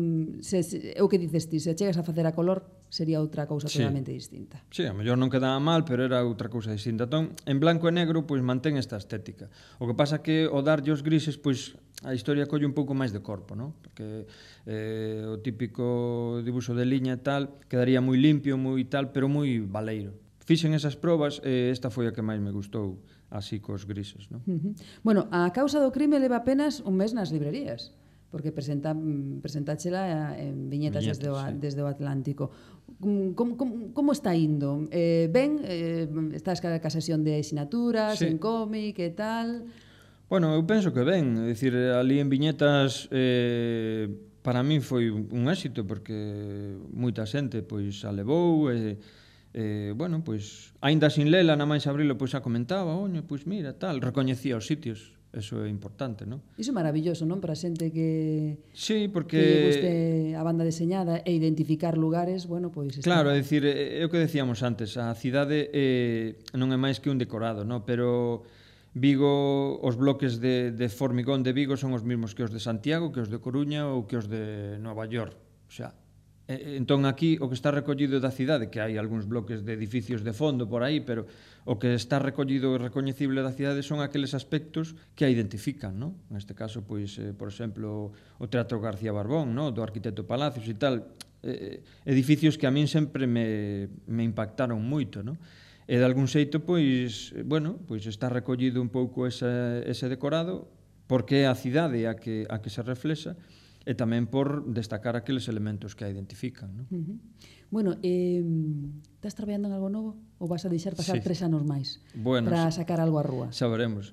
é o que dices ti, se chegas a facer a color, sería outra cousa totalmente distinta. Sí, a mellor non quedaba mal, pero era outra cousa distinta. Entón, en blanco e negro, pois mantén esta estética. O que pasa que o darlle os grises, pois a historia colle un pouco máis de corpo, non? Porque o típico dibuixo de liña e tal, quedaría moi limpio, moi tal, pero moi baleiro. Fixen esas probas e esta foi a que máis me gustou, así cos grises, non? Bueno, a causa do crime leva apenas un mes nas librerías, porque presentáchela en viñetas desde o Atlántico. Como está indo? Ben? Estás ca sesión de asinaturas, en cómic e tal? Bueno, eu penso que ben. É dicir, ali en viñetas para min foi un éxito, porque moita xente pois a levou e bueno, pois aínda sin lela, na máis abrilo, pois xa comentaba, oño, pois mira, tal, recoñecía os sitios. Eso é importante, non? Iso é maravilloso, non? Para a xente que sí, porque lle guste a banda deseñada e identificar lugares, bueno, pois... Claro, é dicir, é o que decíamos antes, a cidade non é máis que un decorado, non? Pero Vigo, os bloques de formigón de Vigo son os mesmos que os de Santiago, que os de Coruña ou que os de Nova York. O sea, entón aquí o que está recollido da cidade, que hai algúns bloques de edificios de fondo por aí, pero o que está recollido e recoñecible da cidade son aqueles aspectos que a identifican, non? Neste caso, pois, por exemplo, o Teatro García Barbón, non? Do arquitecto Palacios e tal, edificios que a min sempre me impactaron moito, non? E de algún xeito, pois, bueno, pois está recollido un pouco ese decorado, porque é a cidade a que se reflexa, e tamén por destacar aqueles elementos que a identifican, non? Bueno, estás traballando en algo novo? Ou vas a deixar pasar 3 anos máis para sacar algo á rúa? Xa veremos.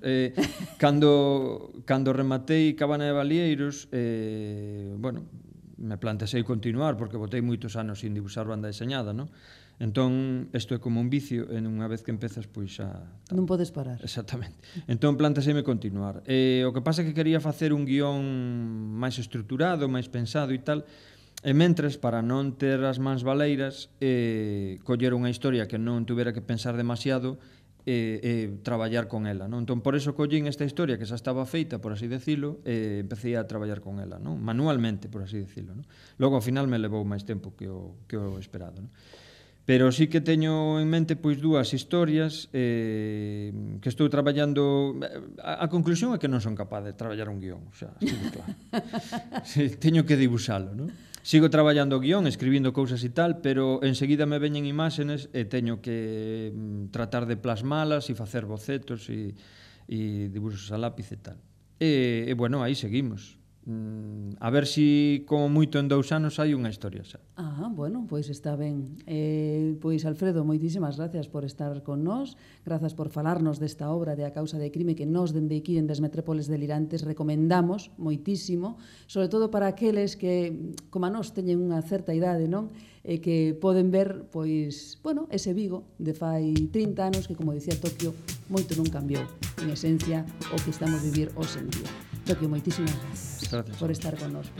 Cando rematei Cabana de Balieiros, bueno, me plantexei continuar, porque botei moitos anos sin dibuixar banda deseñada, non? Entón, isto é como un vicio, e unha vez que empezas, pois xa... Non podes parar. Exactamente. Entón, plantexeime continuar. O que pasa é que quería facer un guión máis estruturado, máis pensado e tal, E mentres, para non ter as mans baleiras, coller unha historia que non tuvera que pensar demasiado e traballar con ela, non? Entón, por eso collín esta historia que xa estaba feita, por así decirlo, e empecé a traballar con ela, non? Manualmente, por así decirlo, non? Logo, ao final, me levou máis tempo que o esperado, non? Pero sí que teño en mente pois dúas historias que estou traballando. A conclusión é que non son capaz de traballar un guión, xa, así de claro. Sí, teño que dibuixalo, non? Sigo traballando o guión, escribindo cousas e tal, pero enseguida me veñen imágenes e teño que tratar de plasmalas e facer bocetos e dibuixos a lápiz e tal. E bueno, aí seguimos. A ver si como moito en 2 anos hai unha historia xa. Bueno, pois está ben. Pois Alfredo, moitísimas gracias por estar con nós, grazas por falarnos desta obra de A causa de crime que nós dende aquí en Desmetrópoles Delirantes recomendamos moitísimo, sobre todo para aqueles que, como a nós, teñen unha certa idade, non? E que poden ver, pois, bueno, ese Vigo de fai 30 anos que, como dicía Tokio, moito non cambiou, en esencia, o que estamos a vivir hoxe en día. Tokio, moitísimas gracias por estar con nós.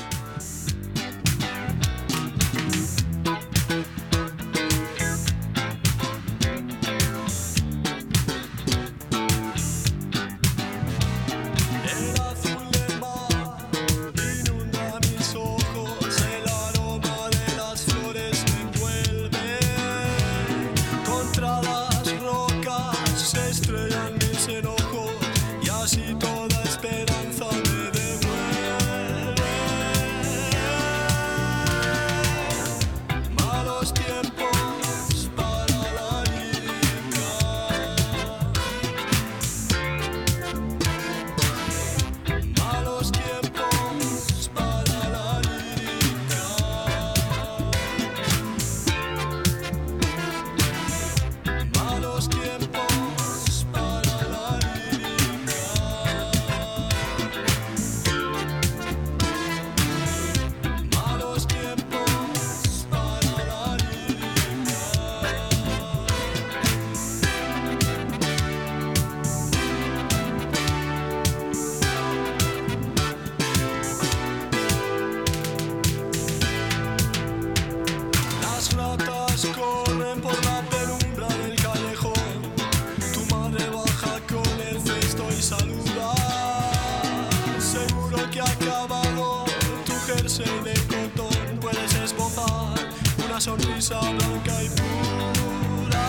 Sonrisa blanca y pura.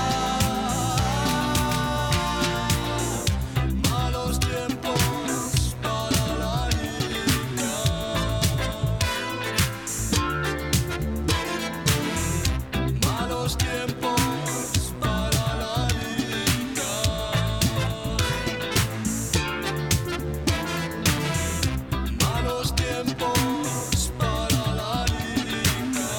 Malos tiempos para la lírica. Malos tiempos para la lírica. Malos tiempos para la lírica.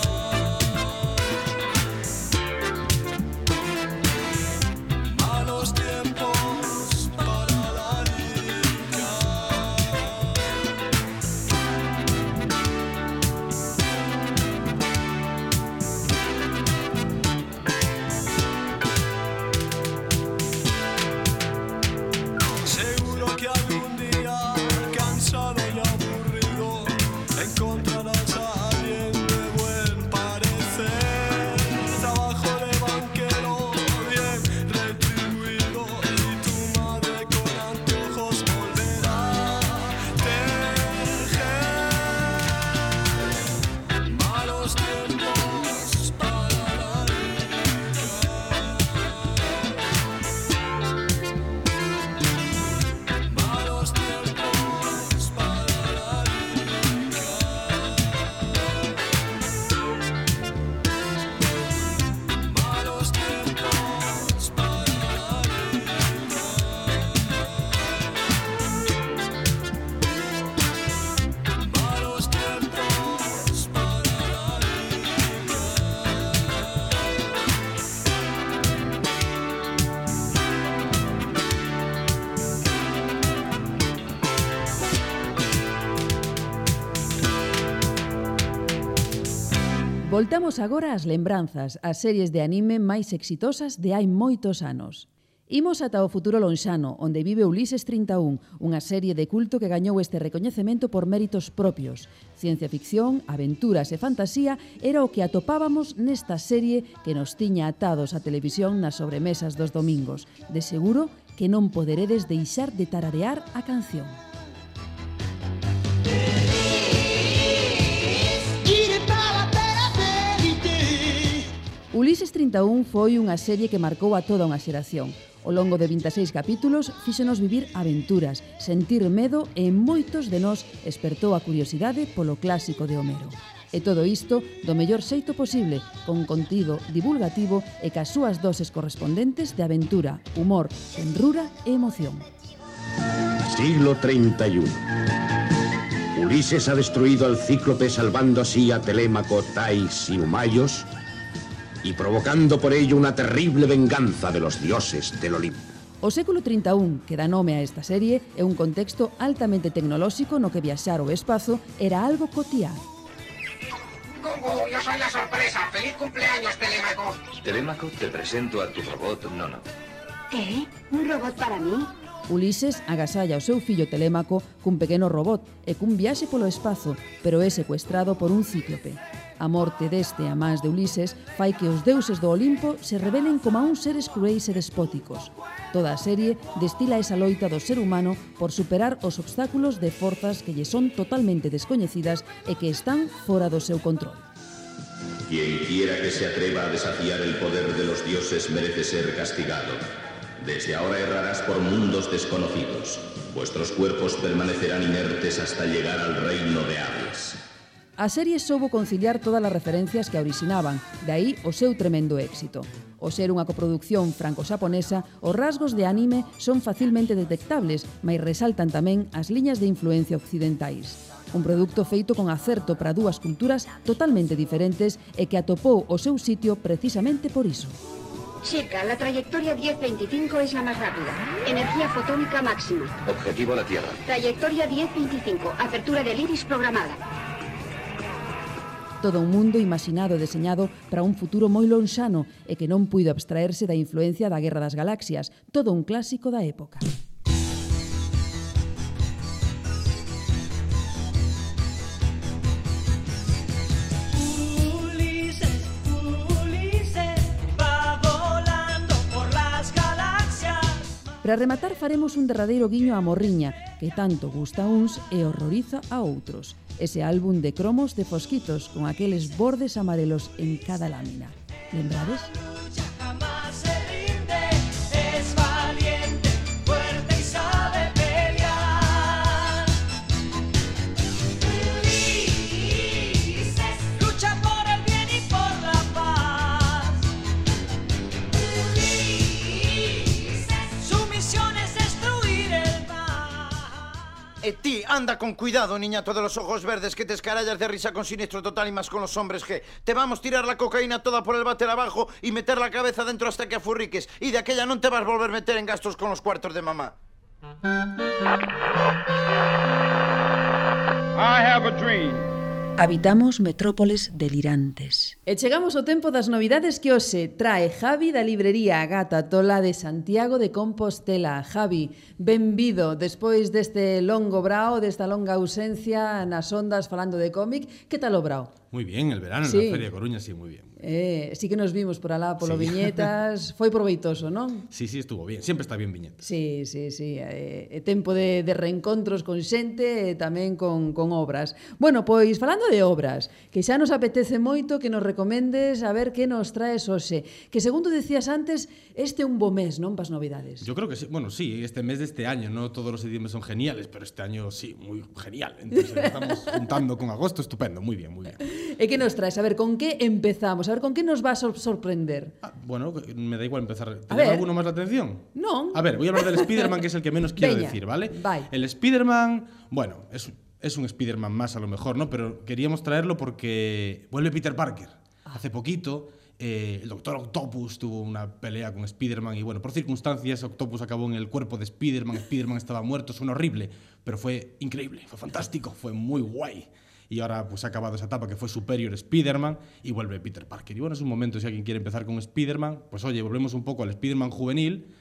Malos tiempos para la lírica. Seguro que algún día, cansado y aburrido, encontrarás a alguien de buen parecer. Trabajo de banquero bien retribuido y tu madre con anteojos volverá a tejer. Malos tiempos para la lírica. Malos tiempos para la lírica. Malos tiempos para la lírica. Malos tiempos para la lírica. Voltamos agora ás lembranzas, as series de anime máis exitosas de hai moitos anos. Imos ata o futuro lonxano, onde vive Ulises 31, unha serie de culto que gañou este recoñecemento por méritos propios. Ciencia ficción, aventuras e fantasía era o que atopábamos nesta serie que nos tiña atados á televisión nas sobremesas dos domingos. De seguro que non poderedes deixar de tararear a canción. Ulises 31 foi unha serie que marcou a toda unha xeración. Ao longo de 26 capítulos, fíxenos vivir aventuras, sentir medo e en moitos de nós espertou a curiosidade polo clásico de Homero. E todo isto do mellor xeito posible, con contido divulgativo e cas súas doses correspondentes de aventura, humor, enrura e emoción. Siglo 31. Ulises ha destruido al Cíclope salvando así a Telémaco, Tais y Humayos y provocando por ello una terrible venganza de los dioses del Olimpo. O século 31, que dá nome a esta serie, é un contexto altamente tecnolóxico no que viaxar ao espazo era algo cotiá. Yo soy la sorpresa. ¡Feliz cumpleaños, Telémaco! Telémaco, te presento a tu robot Nono. ¿Qué? ¿Un robot para mí? Ulises agasalla o seu fillo Telémaco cun pequeno robot e cun viaxe polo espazo, pero é secuestrado por un cíclope. A morte deste a mans de Ulises fai que os deuses do Olimpo se rebelen como a uns seres cruéis e despóticos. Toda a serie destila esa loita do ser humano por superar os obstáculos de forzas que lle son totalmente descoñecidas e que están fora do seu control. Quien quiera que se atreva a desafiar el poder de los dioses merece ser castigado. Desde ahora errarás por mundos desconocidos. Vuestros cuerpos permanecerán inertes hasta llegar al reino de Hades. A serie soubo conciliar todas as referencias que a orixinaban, de aí o seu tremendo éxito. O ser unha coproducción franco-xaponesa, os rasgos de anime son facilmente detectables, mas resaltan tamén as liñas de influencia occidentais. Un produto feito con acerto para dúas culturas totalmente diferentes e que atopou o seu sitio precisamente por iso. Chica, la trayectoria 1025 es la más rápida. Energía fotónica máxima. Objetivo a la Tierra. Trayectoria 1025. Apertura del iris programada. Todo un mundo imaginado e deseñado para un futuro moi lonxano e que non puido abstraerse da influencia da Guerra das Galaxias, todo un clásico da época. Para rematar faremos un derradeiro guiño á Morriña, que tanto gusta a uns e horroriza a outros. Ese álbum de cromos de fosquitos con aqueles bordes amarelos en cada lámina. Lembrades? Ti, anda con cuidado, niñato de los ojos verdes, que te escarallas de risa con Siniestro Total y más con los hombres G. Te vamos tirar la cocaína toda por el váter abajo y meter la cabeza dentro hasta que afurriques. Y de aquella no te vas a volver a meter en gastos con los cuartos de mamá. I have a dream. Habitamos metrópoles delirantes. E chegamos ao tempo das novidades que hoxe trae Javi da librería Gata Tola de Santiago de Compostela. Javi, benvido despois deste longo brao, desta longa ausencia nas ondas falando de cómic. Que tal o brao? Muy bien, el verano sí. En la Feria de Coruña, sí, muy bien. Sí que nos vimos por alá, polo sí. Viñetas. Foi proveitoso, non? Sí, estuvo bien. Siempre está bien Viñetas. Sí. Tempo de reencontros con xente e tamén con obras. Bueno, pois, falando de obras, que xa nos apetece moito que nos recomendes a ver que nos traes hoxe. Que, segundo decías antes, este é un bo mes, non, pas novidades? Yo creo que sí. Bueno, sí, este mes de este año, no todos los idiomas son geniales, pero este año sí, muy genial. Entonces, estamos juntando con agosto, estupendo, muy bien. E que nos traes? A ver, con que empezamos? A ver, con que nos vas a sorprender? Bueno, me da igual empezar. ¿Te llama alguno más la atención? Non. A ver, voy a hablar del Spider-Man, que es el que menos quiero decir, ¿vale? Vai. El Spider-Man, bueno, es un Spider-Man más a lo mejor, ¿no? Pero queríamos traerlo porque vuelve Peter Parker. Hace poquito, el Doctor Octopus tuvo una pelea con Spider-Man y, bueno, por circunstancias, Octopus acabó en el cuerpo de Spider-Man. Spider-Man estaba muerto, suena horrible, pero fue increíble, fue fantástico, fue muy guay. Y ahora pues ha acabado esa etapa que fue Superior Spider-Man y vuelve Peter Parker. Y bueno, es un momento, si alguien quiere empezar con Spider-Man, pues oye, volvemos un poco al Spider-Man juvenil,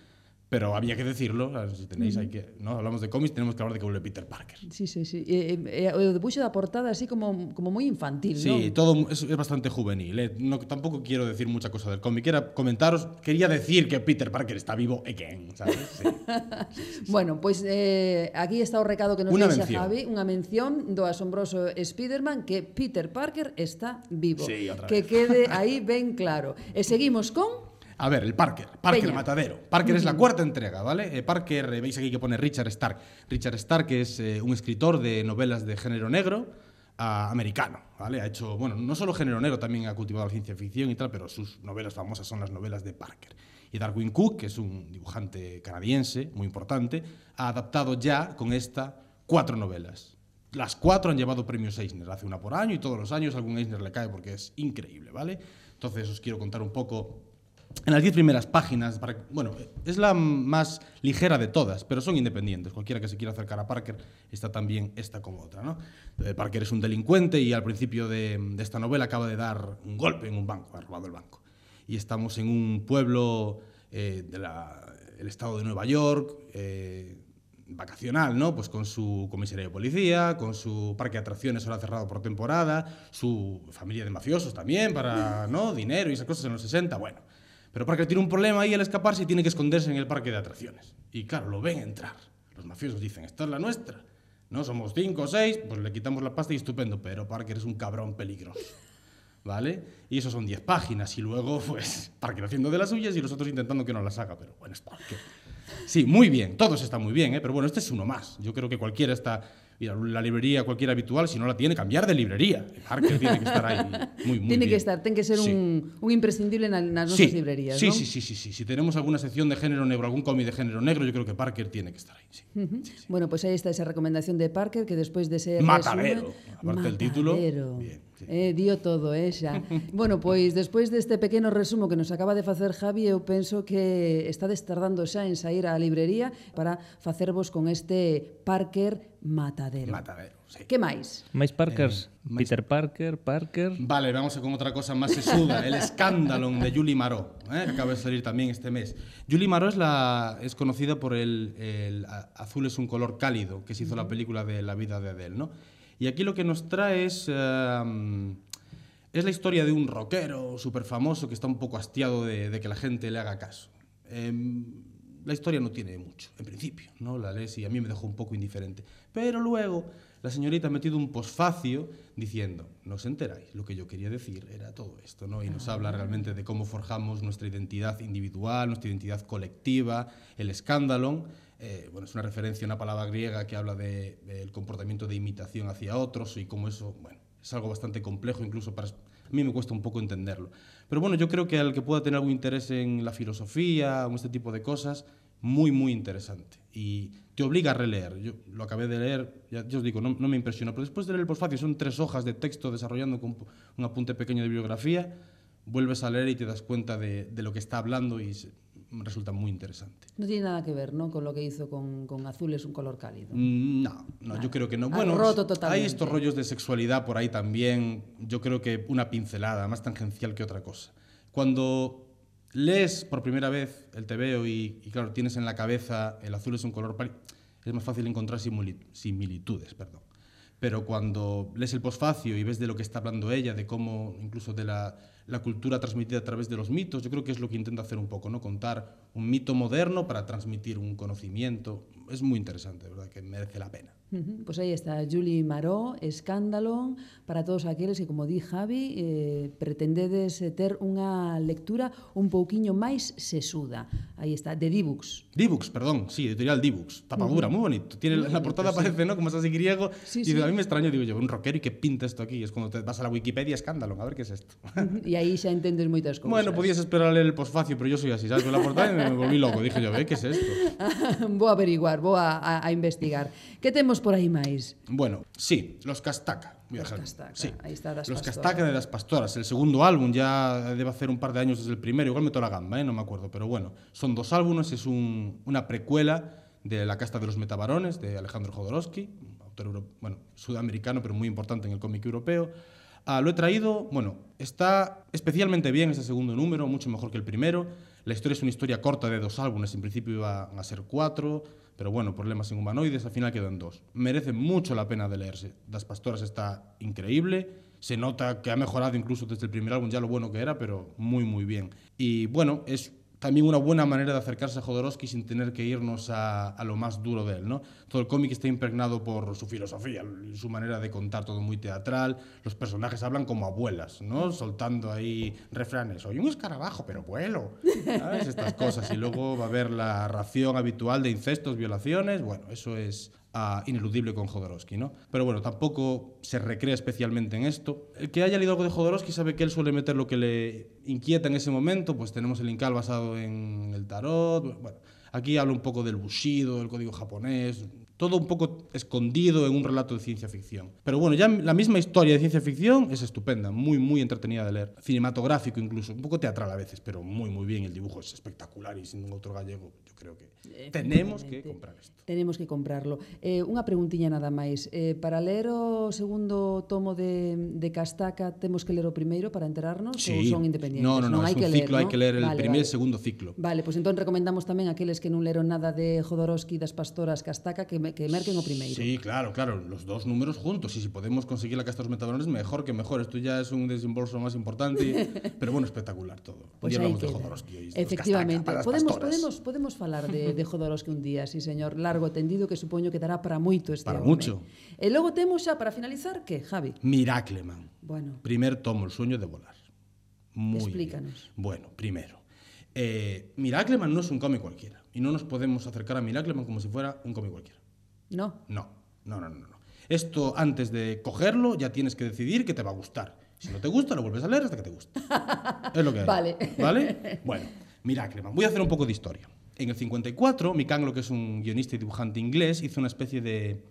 Pero había que decirlo, si tenéis, hay que, ¿no? Hablamos de cómics, tenemos que hablar de que vuelve Peter Parker. Sí. O debuxo da portada así como moi infantil, Sí, non? todo es bastante juvenil. No, tampoco quiero decir mucha cosa del cómic. Quería decir que Peter Parker está vivo again, ¿sabes? Sí. Bueno, pois aquí está o recado que nos Unha deixa mención. Javi, unha mención do asombroso Spiderman que Peter Parker está vivo. Sí, outra que vez. quede aí ben claro. E seguimos con A ver, el Parker Peña. Matadero. Parker es la cuarta entrega, ¿vale? Parker, veis aquí que pone Richard Stark. Richard Stark es un escritor de novelas de género negro americano, ¿vale? Ha hecho, bueno, no solo género negro, también ha cultivado la ciencia ficción y tal, pero sus novelas famosas son las novelas de Parker. Y Darwin Cook, que es un dibujante canadiense muy importante, ha adaptado ya con esta 4 novelas. Las 4 han llevado premios Eisner, hace una por año y todos los años algún Eisner le cae porque es increíble, ¿vale? Entonces os quiero contar un poco. En las 10 primeras páginas, bueno, es la más ligera de todas, pero son independientes. Cualquiera que se quiera acercar a Parker está también esta como otra, ¿no? Parker es un delincuente y al principio de esta novela acaba de dar un golpe en un banco, ha robado el banco. Y estamos en un pueblo del estado de Nueva York, vacacional, ¿no? Pues con su comisaría de policía, con su parque de atracciones ahora cerrado por temporada, su familia de mafiosos también para, ¿no? Dinero y esas cosas en los 60, bueno. Pero Parker tiene un problema ahí al escaparse y tiene que esconderse en el parque de atracciones. Y claro, lo ven entrar. Los mafiosos dicen, esta es la nuestra. No somos 5 o 6, pues le quitamos la pasta y estupendo. Pero Parker es un cabrón peligroso, ¿vale? Y eso son 10 páginas. Y luego, pues, Parker haciendo de las suyas y los otros intentando que no las haga. Pero bueno, es Parker. Sí, muy bien. Todos están muy bien, ¿eh? Pero bueno, este es uno más. Yo creo que cualquiera está... Mira, la librería cualquiera habitual, si no la tiene, cambiar de librería. Parker tiene que estar ahí muy tiene bien. que estar, ten que ser Sí. un imprescindible nas nosas librerías, sí, non? sí. Si tenemos alguna sección de género negro, algún cómic de género negro, yo creo que Parker tiene que estar ahí. Sí. Bueno, pues aí está esa recomendación de Parker que despois de ser Matadero. Aparte del título. Bien, dio todo, xa. Bueno, pois despois deste pequeno resumo que nos acaba de facer Javi, eu penso que estades tardando xa en sair á librería para facervos con este Parker Matadero. Sí. Que máis? Máis Parkers. Peter Parker. Vale, vamos con otra cosa más sesuda. El escándalo de Julie Marot, que acaba de salir también este mes. Julie Marot es conocida por el Azul es un color cálido, que se hizo la película de la vida de Adele, ¿no? Y aquí lo que nos trae es la historia de un rockero súper famoso que está un poco hastiado de que la gente le haga caso. La historia no tiene mucho, en principio, ¿no? La lees y a mí me dejó un poco indiferente. Pero luego la señorita ha metido un posfacio diciendo, no os enteráis, lo que yo quería decir era todo esto, ¿no? Y nos habla realmente de cómo forjamos nuestra identidad individual, nuestra identidad colectiva, el escándalo. Bueno, es una referencia a una palabra griega que habla del comportamiento de imitación hacia otros y cómo eso, bueno, es algo bastante complejo, incluso a mí me cuesta un poco entenderlo. Pero bueno, yo creo que al que pueda tener algún interés en la filosofía o este tipo de cosas, muy, muy interesante. Y te obliga a releer. Yo lo acabé de leer, ya os digo, no me impresionó, pero después de leer el posfacio, son 3 hojas de texto desarrollando con un apunte pequeño de bibliografía, vuelves a leer y te das cuenta de lo que está hablando y resulta muy interesante. No tiene nada que ver, ¿no? Con lo que hizo con Azul es un color cálido. No, yo creo que no. Bueno, roto totalmente. Hay estos rollos de sexualidad por ahí también. Yo creo que una pincelada, más tangencial que otra cosa. Cuando lees por primera vez el TVO y claro, tienes en la cabeza el azul es un color pálido, es más fácil encontrar similitudes, perdón. Pero cuando lees el posfacio y ves de lo que está hablando ella, de cómo, incluso de la cultura transmitida a través de los mitos, yo creo que es lo que intenta hacer un poco, ¿no? Contar un mito moderno para transmitir un conocimiento. Es muy interesante, de verdad, que merece la pena. Pues aí está Julie Marot, Escándalo, para todos aqueles que, como di Javi, pretendedes ter unha lectura un pouquiño máis sesuda. Aí está, de D-Books. D-Books, perdón, sí, editorial D-Books. Tapadura, muy bonito. Tiene la portada parece, ¿no? Como es así griego. Sí, y sí. a mí me extraño, digo yo, un rockero y qué pinta esto aquí. Es cuando te vas a la Wikipedia, Escándalo, a ver qué es esto. E aí xa entendes moitas cousas. Bueno, podías esperar a leer el posfacio, pero yo soy así, ¿sabes? Con la portada me volví loco. Dije yo, ¿qué es esto? Vou a averiguar, vou a investigar. Que temos por aí máis? Bueno, sí, los Castaca. Los Castaca, sí. ahí está Das Los Pastoras. Castaca de Das Pastoras, el segundo álbum, ya debe hacer un par de años desde el primero, igual meto la gamba, no me acuerdo, pero bueno, son 2 álbumes, es una precuela de La casta de los metabarones, de Alejandro Jodorowsky, autor sudamericano, pero muy importante en el cómic europeo. Lo he traído, bueno, está especialmente bien ese segundo número, mucho mejor que el primero. La historia es una historia corta de 2 álbumes, en principio iban a ser 4, pero bueno, problemas en humanoides, al final quedan 2. Merece mucho la pena de leerse. Das Pastoras está increíble, se nota que ha mejorado incluso desde el primer álbum, ya lo bueno que era, pero muy, muy bien. Y bueno, es también una buena manera de acercarse a Jodorowsky sin tener que irnos a lo más duro de él, ¿no? Todo el cómic está impregnado por su filosofía, su manera de contar, todo muy teatral. Los personajes hablan como abuelas, ¿no? Soltando ahí refranes. Soy un escarabajo, pero vuelo. ¿Sabes? Estas cosas. Y luego va a haber la ración habitual de incestos, violaciones. Bueno, eso es ineludible con Jodorowsky, ¿no? Pero bueno, tampoco se recrea especialmente en esto. El que haya leído algo de Jodorowsky sabe que él suele meter lo que le inquieta en ese momento. Pues tenemos el Incal basado en el tarot. Bueno, aquí habla un poco del Bushido, del código japonés, todo un poco escondido en un relato de ciencia ficción. Pero bueno, ya la misma historia de ciencia ficción es estupenda, muy, muy entretenida de leer. Cinematográfico incluso, un poco teatral a veces, pero muy, muy bien. El dibujo es espectacular y sin un autor gallego, yo creo que tenemos que comprar esto. Tenemos que comprarlo. Unha preguntiña nada máis. Para ler o segundo tomo de Castaca, temos que ler o primeiro para enterarnos ou son independientes? No, hai es un que ciclo, ler, hai que ler el Vale, primer e vale. segundo ciclo. Vale, pois entón recomendamos tamén aqueles que non leron nada de Jodorowsky das Pastoras Castaca que merquen o primeiro. Sí, claro, los 2 números juntos. Y si podemos conseguir la Casta de los Metabarones, mejor que mejor. Esto ya es un desembolso más importante, pero bueno, espectacular todo. Un Pois día aí hablamos de queda. Jodorowsky hoy. Efectivamente. Castaca, para las pastoras. Podemos falar de Jodorowsky un día, sí, señor, largo e tendido, que supoño que dará para moito este Para home. mucho. E logo temos xa, para finalizar, que, Javi? Miracleman. Bueno, Primer tomo, El sueño de volar. Muy explícanos. bien. Bueno, primero. Miracleman no es un cómic cualquiera. Y no nos podemos acercar a Miracleman como si fuera un cómic cualquiera. No. No. Esto, antes de cogerlo, ya tienes que decidir que te va a gustar. Si no te gusta, lo vuelves a leer hasta que te guste. Es lo que hay. Vale. ¿Vale? Bueno, Miracleman. Voy a hacer un poco de historia. En el 54, Mick Anglo, que es un guionista y dibujante inglés, hizo una especie de...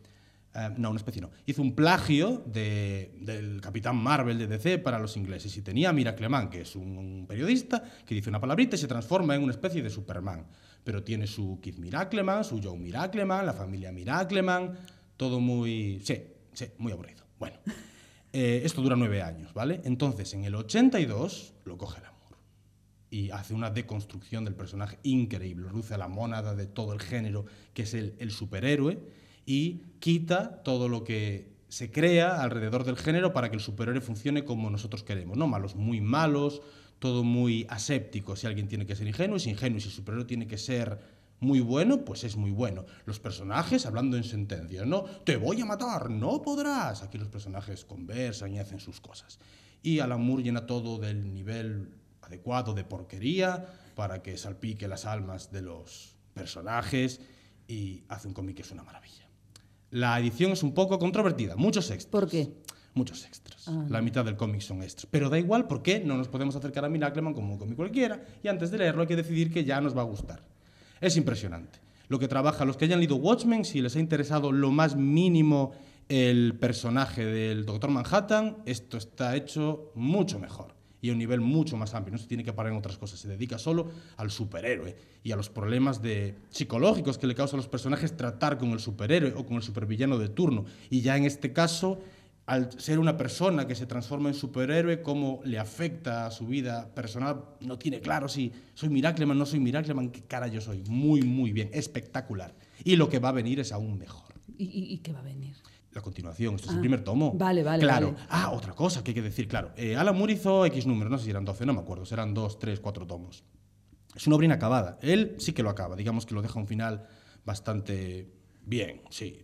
Hizo un plagio del Capitán Marvel de DC para los ingleses. Y tenía a Miracleman, que es un periodista que dice una palabrita y se transforma en una especie de Superman. Pero tiene su Kid Miracleman, su Joe Miracleman, la familia Miracleman, todo muy... Sí, muy aburrido. Bueno, esto dura 9 años, ¿vale? Entonces, en el 82 lo coge el amor y hace una deconstrucción del personaje increíble. Reduce a la mónada de todo el género, que es el superhéroe, y quita todo lo que se crea alrededor del género para que el superhéroe funcione como nosotros queremos, ¿no? Malos muy malos, todo muy aséptico. Si alguien tiene que ser ingenuo, es ingenuo. Si el superhéroe tiene que ser muy bueno, pues es muy bueno. Los personajes hablando en sentencias, ¿no? Te voy a matar, no podrás. Aquí los personajes conversan y hacen sus cosas. Y Alan Moore llena todo del nivel adecuado de porquería para que salpique las almas de los personajes y hace un cómic que es una maravilla. La edición es un poco controvertida, muchos extras. ¿Por qué? Muchos extras. La mitad del cómic son extras. Pero da igual porque no nos podemos acercar a Miracleman como un cómic cualquiera y antes de leerlo hay que decidir que ya nos va a gustar. Es impresionante. Lo que trabaja, los que hayan leído Watchmen, si les ha interesado lo más mínimo el personaje del Dr. Manhattan, esto está hecho mucho mejor y a un nivel mucho más amplio. No se tiene que parar en otras cosas. Se dedica solo al superhéroe y a los problemas psicológicos que le causan a los personajes tratar con el superhéroe o con el supervillano de turno. Y ya en este caso, al ser una persona que se transforma en superhéroe, cómo le afecta a su vida personal, no tiene claro si soy Miracleman, no soy Miracleman, qué cara yo soy. Muy, muy bien, espectacular. Y lo que va a venir es aún mejor. ¿Y qué va a venir? La continuación, esto es el primer tomo. Vale. Claro. Vale. Otra cosa que hay que decir, claro. Alan Moore hizo X números, no sé si eran 12, no me acuerdo, serán 2, 3, 4 tomos. Es una obra inacabada. Él sí que lo acaba, digamos que lo deja un final bastante... bien, sí.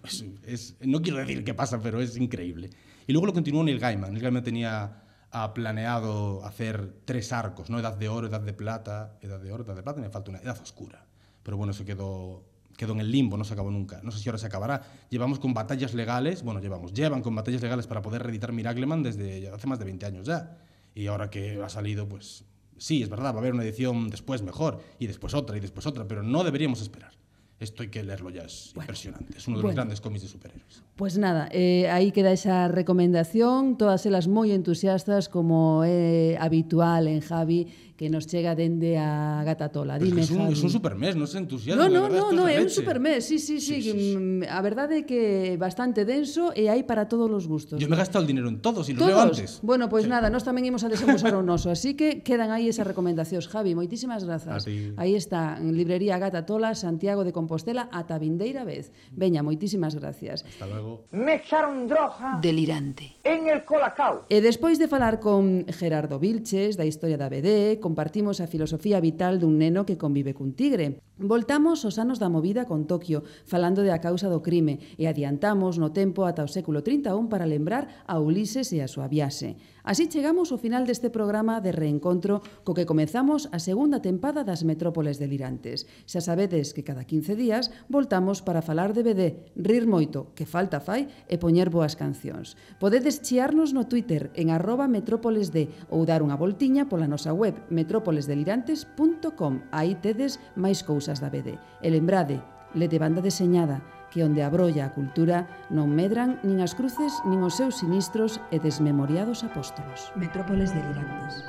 No quiero decir qué pasa, pero es increíble. Y luego lo continuó Neil Gaiman. Neil Gaiman tenía planeado hacer 3 arcos, ¿no? Edad de oro, edad de plata, y me falta una edad oscura. Pero bueno, eso quedó en el limbo, no se acabó nunca. No sé si ahora se acabará. Llevan con batallas legales para poder reeditar Miracleman desde hace más de 20 años ya. Y ahora que ha salido, pues sí, es verdad, va a haber una edición después mejor, y después otra, pero no deberíamos esperar. esto hay que leerlo ya, es impresionante. Es uno de los grandes cómics de superhéroes. Pues nada, aí queda esa recomendación, todas elas moi entusiastas, como é habitual en Javi, que nos chega dende a Gata Tola. Dime, Javi. Es un supermés, non é entusiasmo. No, é un supermés, sí. A verdade é que é bastante denso e hai para todos os gustos. Yo me he gastado el dinero en todos y los leo antes. Bueno, pues nada, nós tamén imos a desembolsar o noso, así que quedan aí esas recomendacións. Javi, moitísimas grazas. Aí está, en librería Gata Tola, Santiago de Compostela, ata vindeira vez. Veña, moitísimas gracias. Hasta luego. Me echaron droga Delirante. en el Colacao. E despois de falar con Gerardo Vilches da historia da BD, compartimos a filosofía vital dun neno que convive cun tigre. Voltamos aos anos da movida con Tokio, falando de a causa do crime, e adiantamos no tempo ata o século 31 para lembrar a Ulises e a súa viaxe. Así chegamos ao final deste programa de reencontro co que comezamos a segunda tempada das Metrópoles Delirantes. Xa sabedes que cada 15 días voltamos para falar de BD, rir moito, que falta fai, e poñer boas cancións. Podedes chiarnos no Twitter en @metrópolesd ou dar unha voltiña pola nosa web metrópolesdelirantes.com. Aí tedes máis cousas da BD. E lembrade, lede banda deseñada, que onde abrolla a cultura non medran nin as cruces nin os seus sinistros e desmemoriados apóstolos. Metrópoles Delirantes.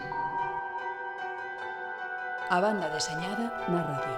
A banda deseñada na radio.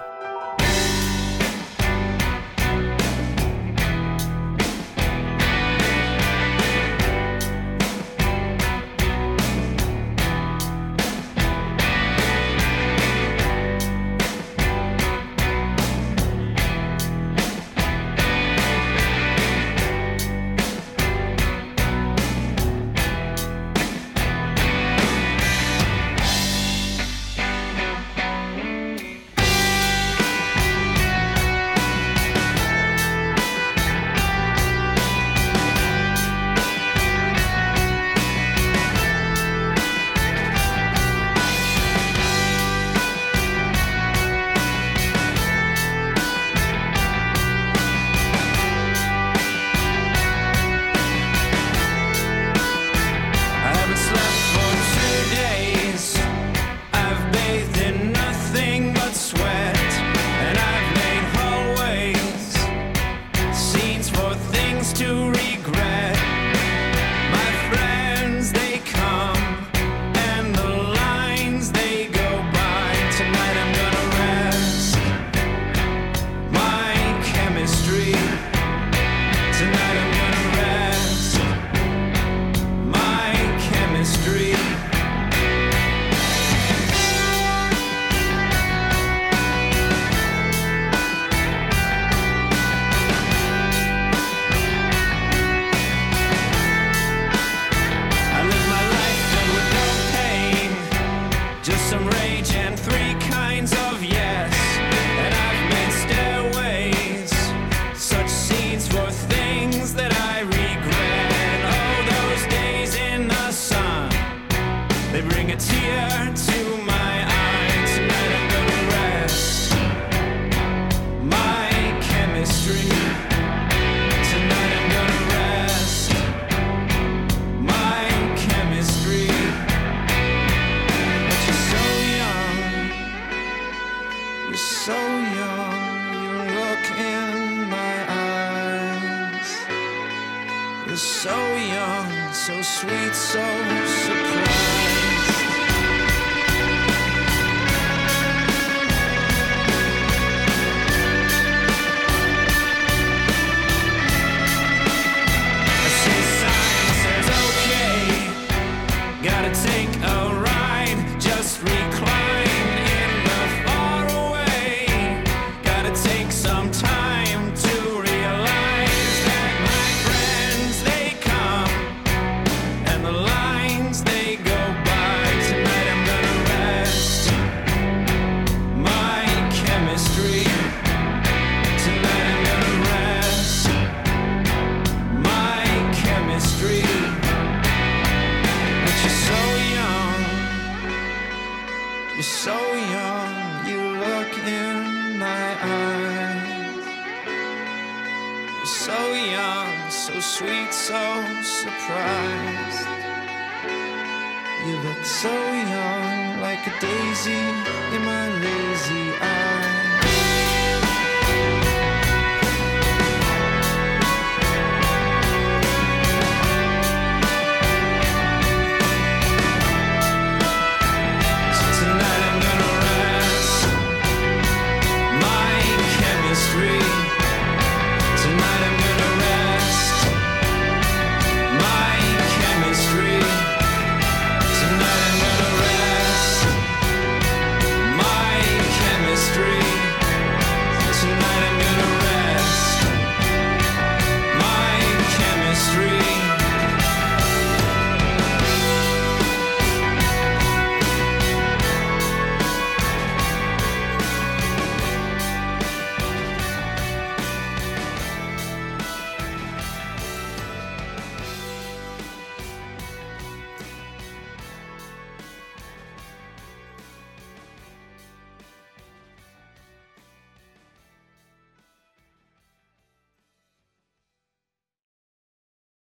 You look so young, like a daisy in my lazy eyes.